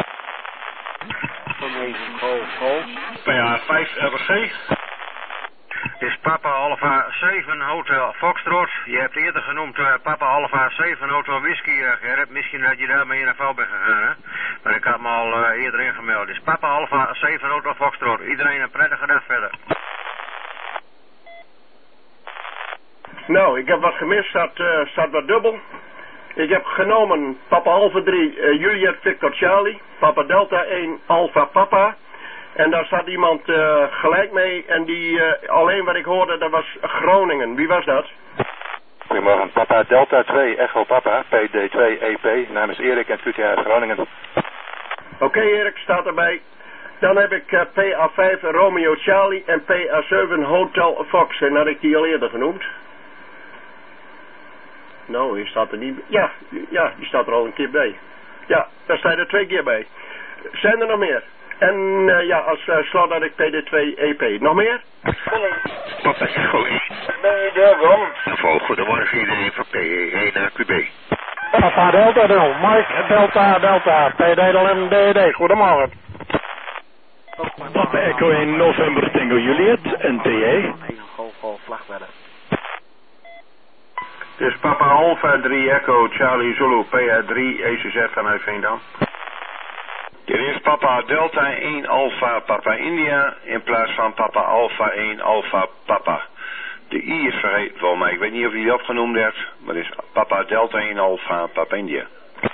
P A vijf R C. Dit is Papa Alpha zeven Hotel Foxtrot. Je hebt eerder genoemd uh, Papa Alpha zeven Hotel Whisky, uh, Gerrit. Misschien dat je daarmee in de val bent gegaan, hè? Maar ik had me al uh, eerder ingemeld. Dit is Papa Alpha zeven Hotel Foxtrot. Iedereen een prettige dag verder. Nou, ik heb wat gemist. Staat, uh, staat wat dubbel. Ik heb genomen Papa Alpha drie uh, Juliet Victor Charlie. Papa Delta één Alpha Papa. En daar staat iemand uh, gelijk mee en die, uh, alleen wat ik hoorde, dat was Groningen. Wie was dat? Goedemorgen, Papa Delta twee Echo Papa, P D twee E P, namens Erik en Q T H Groningen. Oké okay, Erik, staat erbij. Dan heb ik uh, P A vijf Romeo Charlie en P A zeven Hotel Fox. En had ik die al eerder genoemd? Nou, die staat er niet bij. Ja, ja, die staat er al een keer bij. Ja, daar staat er twee keer bij. Zijn er nog meer? En uh, ja, als uh, slot had ik P D twee E P. Nog meer? Papa Echo één. Ben je daar, Ron? Goedemorgen iedereen van P E één A Q B. Papa Delta nul Mike Delta Delta P D nul M D D. Goedemorgen. Papa Echo één November Tango Juliet N T E. Golf Golf Vlagwedden. Dit is Papa Alpha drie Echo Charlie Zulu P A drie E C Z vanuit Veendam. Dit is Papa Delta één Alpha Papa India in plaats van Papa Alpha één Alpha Papa. De I is vergeten voor mij. Ik weet niet of hij dat opgenoemd heeft, maar dit is Papa Delta één Alpha Papa India.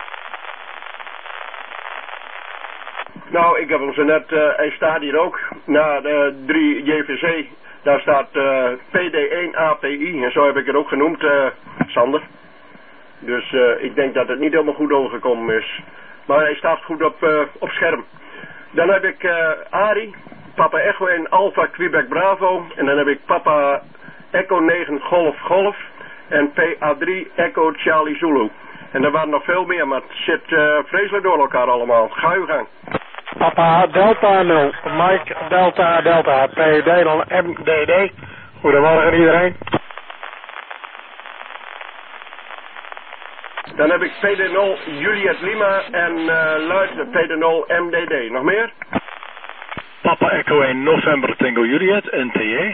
Nou, ik heb hem zo net, uh, hij staat hier ook, na de drie J V C, daar staat uh, P D één A P I en zo heb ik het ook genoemd, uh, Sander. Dus uh, ik denk dat het niet helemaal goed overgekomen is. Maar hij staat goed op, uh, op scherm. Dan heb ik uh, Ari, Papa Echo één Alpha Quebec Bravo. En dan heb ik Papa Echo negen Golf Golf. En P A drie Echo Charlie Zulu. En er waren nog veel meer, maar het zit uh, vreselijk door elkaar allemaal. Ga uw gang. Papa Delta nul Mike Delta Delta P D nul M D D. Goedemorgen iedereen. Dan heb ik P D nul Juliet Lima en uh, luister P D nul M D D. Nog meer? Papa Echo één November Tango Juliet N T E.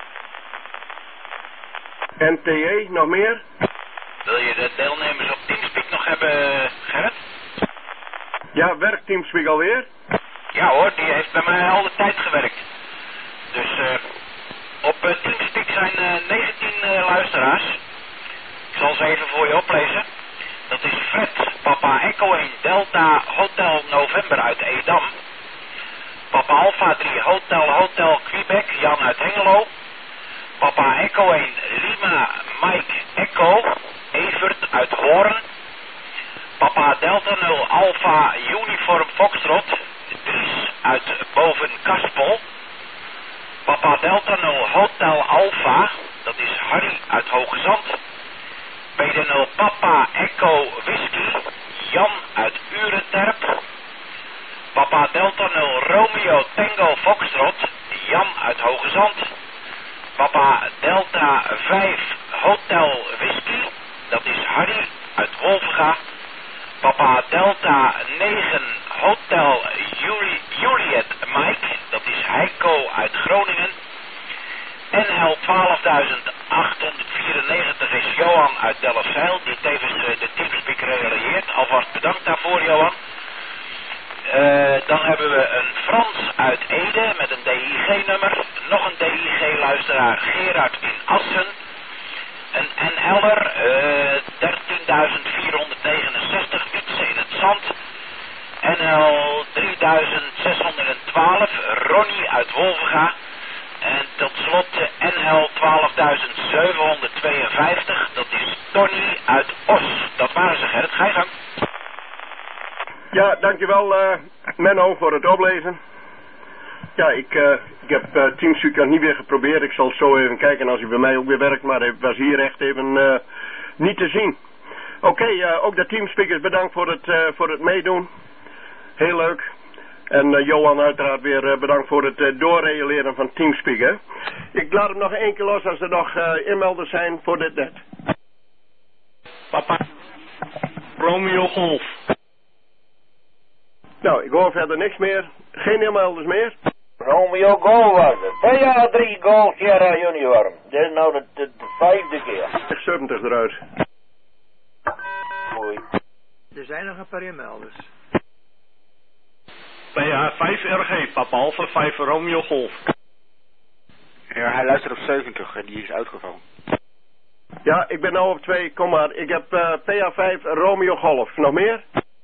N T E, nog meer? Wil je de deelnemers op Teamspeak nog hebben, Gerrit? Ja, werkt Teamspeak alweer? Ja hoor, die heeft bij mij al de tijd gewerkt. Dus uh, op uh, Teamspeak zijn uh, negentien uh, luisteraars. Ik zal ze even voor je oplezen. Dat is Fred, Papa Echo één Delta Hotel November uit Edam. Papa Alpha drie Hotel Hotel Quebec, Jan uit Hengelo. Papa Echo één Lima Mike Echo, Evert uit Hoorn. Papa Delta nul Alpha Uniform Foxtrot, Dries uit Bovenkaspel. Papa Delta nul Hotel Alpha, dat is Harry uit Hoge Zand. P D nul Papa Echo Whisky, Jan uit Urenterp. Papa Delta nul Romeo Tango Foxtrot, Jan uit Hoge Zand. Papa Delta vijf Hotel Whisky, dat is Harry uit Wolvenga. Papa Delta negen Hotel Juli Juliet Mike, dat is Heiko uit Groningen. N L twaalfduizend achthonderdvierennegentig is Johan uit Delfzijl, die tevens de Teamspeak realiseert. Alvast bedankt daarvoor, Johan. Uh, dan hebben we een Frans uit Ede met een D I G-nummer. Nog een D I G-luisteraar, Gerard in Assen. Een N L'er, uh, dertienduizend vierhonderdnegenenzestig, fietsen in het zand. N L drieduizend zeshonderdtwaalf, Ronnie uit Wolvenga. tot slot uh, N L twaalfduizend zevenhonderdtweeënvijftig. Dat is Tony uit Os. Dat waren ze, Gerrit. Ga je gang. Ja, dankjewel uh, Menno voor het oplezen. Ja, ik, uh, ik heb uh, Teamspeak nog niet weer geprobeerd. Ik zal zo even kijken als hij bij mij ook weer werkt. Maar hij was hier echt even uh, niet te zien. Oké, okay, uh, ook de Teamspeakers bedankt voor het, uh, voor het meedoen. Heel leuk. En uh, Johan uiteraard weer uh, bedankt voor het uh, doorreageren van Teamspeak. Hè. Ik laat hem nog één keer los als er nog uh, inmelders zijn voor dit net. Papa. Romeo Golf. Nou, ik hoor verder niks meer. Geen inmelders meer. Romeo Golf was het. P A drie Golf Sierra Junior. Dit is nou de, de, de vijfde keer. zeventig eruit. Mooi. Er zijn nog een paar inmelders. P A vijf R G, Papa Alpha vijf Romeo Golf. Ja, hij luistert op zeventig en die is uitgevallen. Ja, ik ben nou op twee, kom maar. Ik heb uh, P A vijf Romeo Golf. Nog meer?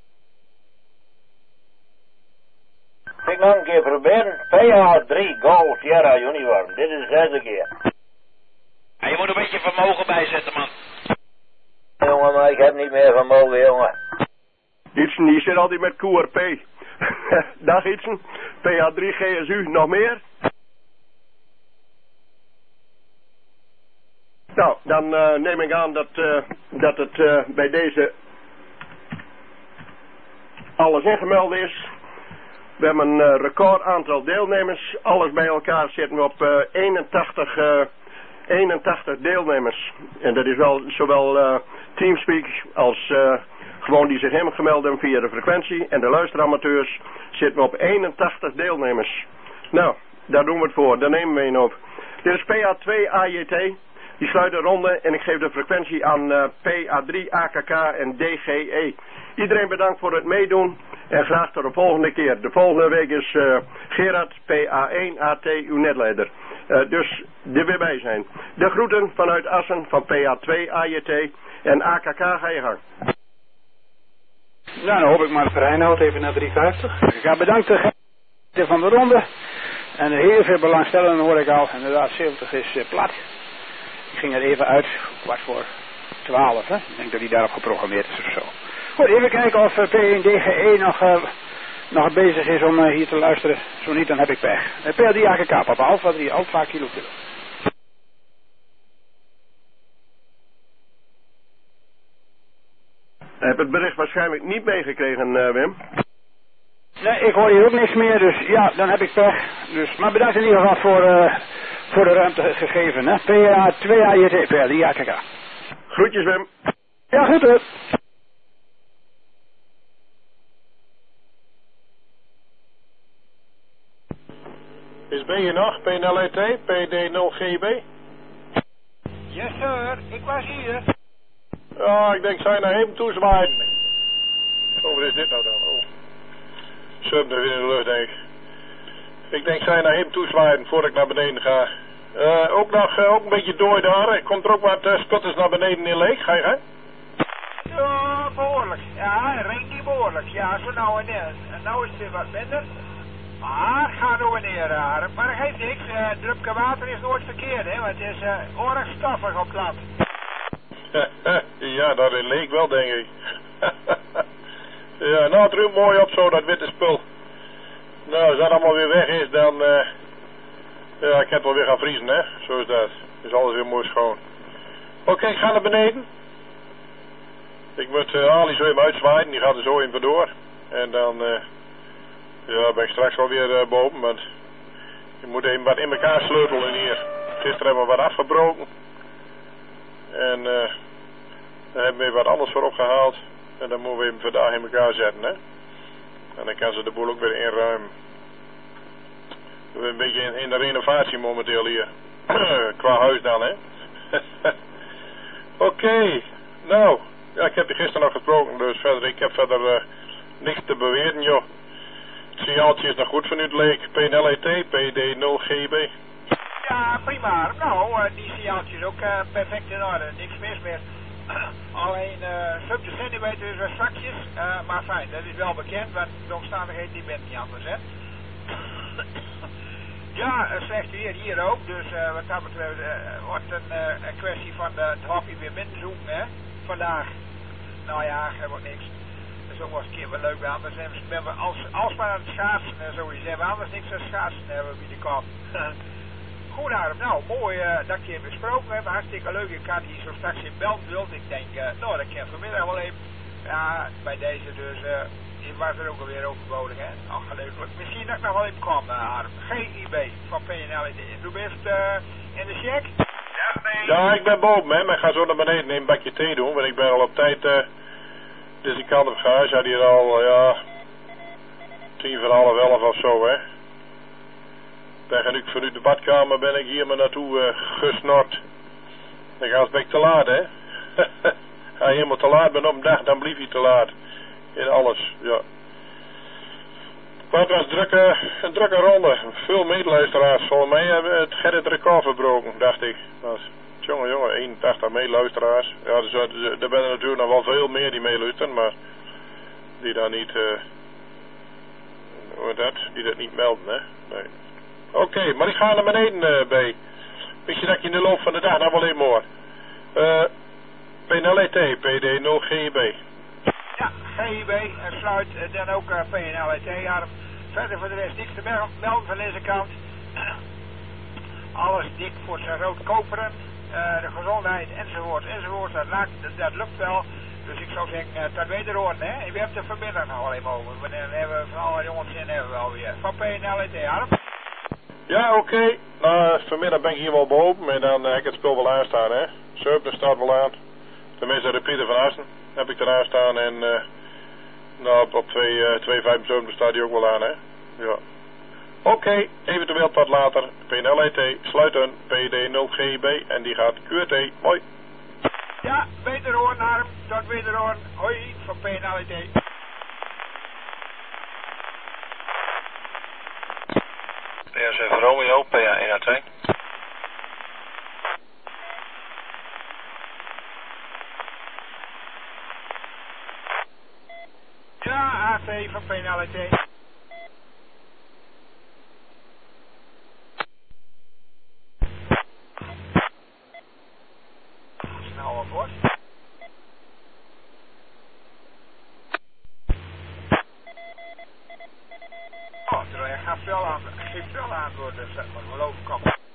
Ik nog een keer proberen. P A drie Golf Sierra Junior. Dit is de zesde keer. Ja, je moet een beetje vermogen bijzetten, man. Jongen, maar ik heb niet meer vermogen, jongen. Ietsen, die zit altijd met Q R P. Dag Ietsen. P A drie G S U. Nog meer? Nou, dan uh, neem ik aan dat, uh, dat het uh, bij deze alles ingemeld is. We hebben een uh, record aantal deelnemers. Alles bij elkaar zitten we op uh, eenentachtig, uh, eenentachtig deelnemers. En dat is wel zowel uh, Teamspeak als uh, gewoon die zich hebben gemeld hebben via de frequentie. En de luisteramateurs zitten we op eenentachtig deelnemers. Nou, daar doen we het voor. Daar nemen we een op. Dit is P A twee A J T. Die sluit de ronde en ik geef de frequentie aan uh, P A drie A K K en D G E. Iedereen bedankt voor het meedoen en graag tot de volgende keer. De volgende week is uh, Gerard, P A één A T, uw netleider. Uh, dus er weer bij zijn. De groeten vanuit Assen van P A twee A J T en A K K ga je gang. Nou, dan hoop ik maar het Reinoud even naar driehonderdvijftig. Ik ga bedanken van de ronde. En heel veel belangstellenden hoor ik al. Inderdaad, zeventig is uh, plat. Ik ging er even uit, kwart voor twaalf, hè. Ik denk dat hij daarop geprogrammeerd is of zo. Goed, even kijken of uh, P één D G E nog, uh, nog bezig is om uh, hier te luisteren. Zo niet, dan heb ik pech. Uh, P A drie A K K, Papa Alpha drie, Alpha Kilo Kilo. Ik heb het bericht waarschijnlijk niet meegekregen, uh, Wim. Nee, ik hoor hier ook niks meer, dus ja, dan heb ik pech. Dus, maar bedankt in ieder geval voor, uh, voor de ruimte gegeven, hè. P A twee A J T, P A drie A K K. Groetjes, Wim. Ja, goed hoor. Is ben je nog? P N L E T, P D nul G B? Yes sir, ik was hier. Ja, ik denk, zij naar hem toe zwaaien. Oh, wat is dit nou dan? Oh. zeventig in de lucht, denk ik. Ik denk, zij naar hem toe zwaaien voordat ik naar beneden ga. Uh, ook nog, uh, ook een beetje dooi daar. Komt er ook wat uh, spotters naar beneden in leeg? Ga je gaan? Ja, behoorlijk. Ja, het regent niet behoorlijk. Ja, zo nou en dan. En nou is het weer wat minder. Maar ga nou en neer, uh, maar dat geeft niks. Uh, drupje water is nooit verkeerd, hè, want het is uh, erg stoffig op het land. Ja, dat leek wel, denk ik. Ja, nou, het ruimt mooi op zo, dat witte spul. Nou, als dat allemaal weer weg is, dan... Uh, ja, ik heb het wel weer gaan vriezen, hè. Zo is dat. Is alles weer mooi schoon. Oké, okay, ik ga naar beneden. Ik moet uh, Ali zo even uitzwaaien, die gaat er zo in vandoor. En dan... Uh, ja, ben ik straks alweer uh, boven, want... Je moet even wat in elkaar sleutelen hier. Gisteren hebben we wat afgebroken. En... Uh, dan hebben we wat anders voor opgehaald. En dan moeten we hem vandaag in elkaar zetten, hè. En dan kan ze de boel ook weer inruimen. We zijn een beetje in, in de renovatie momenteel hier. Qua huis dan, hè. Oké. Okay. Nou. Ja, ik heb je gisteren nog gesproken. Dus verder, ik heb verder uh, niks te beweren, joh. Het signaaltje is nog goed van u, het leek. P N L E T, P D nul G B. Ja, prima. Nou, uh, die signaaltje is ook uh, perfect in orde. Niks mis meer. Alleen uh, subje centimeter is weer strakjes, uh, maar fijn, dat is wel bekend, want de omstandigheden die bent niet anders, hè. Ja, uh, slecht weer hier ook, dus uh, wat dat betreft uh, wordt een, uh, een kwestie van uh, het hockey weer minder zoeken, hè, vandaag. Nou ja, er wordt niks. Dat is ook wel eens een keer wel leuk bij anders. We we als, als maar aan het schaatsen en zoiets hebben, anders niks aan schaatsen hebben wie de kop. Goed Harm, nou mooi uh, dat ik je besproken heb, hartstikke leuk. Ik had hier zo straks in Belmwild, ik denk, uh, nou dat kan vanmiddag wel even. Ja, bij deze dus, uh, die was er ook alweer overbodig, hè. Ach, gelukkig. Misschien dat ik nog wel even kom, uh, Harm. G I B van P N L. Du bent uh, in de check? Ja, nee. Ja, ik ben boven, hè, maar ik ga zo naar beneden neem een bakje thee doen, want ik ben al op tijd, uh, dus ik kan op gaan. Ik had hier al, uh, ja, tien voor half elf of zo, hè. Ben ik vanuit de badkamer ben ik hier maar naartoe uh, gesnort. Dan ga ik te laat, hè. Als je helemaal te laat bent op een dag, dan blijf je te laat. In alles, ja. Maar het was drukke, een drukke ronde. Veel medeluisteraars. Volgens mij hebben het Gerrit record verbroken, dacht ik. Was, jongen, jongen, eenentachtig medeluisteraars. Ja, dus, er zijn er natuurlijk nog wel veel meer die meeluisteren, maar die daar niet, uh, hoe dat, die dat niet melden, hè. Nee. Oké, okay, maar ik ga naar beneden uh, bij. Weet je dat je in de loop van de dag nog wel even hoor. Uh, P N L E T, P D nul G I B. Ja, G I B en sluit uh, dan ook uh, P N L E T. Ja, verder voor de rest niks te melden van deze kant. Alles dik voor zijn rood koperen. Uh, de gezondheid enzovoort enzovoort. Dat, laat, dat, dat lukt wel. Dus ik zou zeggen, uh, tot wederhoren, hè. En we hebben het er vanmiddag nog wel even over. Dan hebben we van alle jongens in hebben we alweer. Van P N L E T, Harm. Ja, oké. Okay. Nou, vanmiddag ben ik hier wel boven. En dan uh, heb ik het spul wel aanstaan, hè. Surpen staat wel aan. Tenminste, de Pieter van Assen heb ik eraan staan. En uh, nou, op, op twee vijfenzeventig staat die ook wel aan, hè. Ja. Oké, okay. Eventueel tot later. P N L E T, sluiten, P D nul G I B. En die gaat Q R T. Hoi. Ja, wederhoorn, Harm. Tot wederhoorn. Hoi, van P N L E T. P S F Romeo, P A één A twee. Ja, A T van P N L E T. Snel wat wordt. Oh, terwijl je gaat veel aan, geeft veel antwoorden, zeg maar, geloof ik op.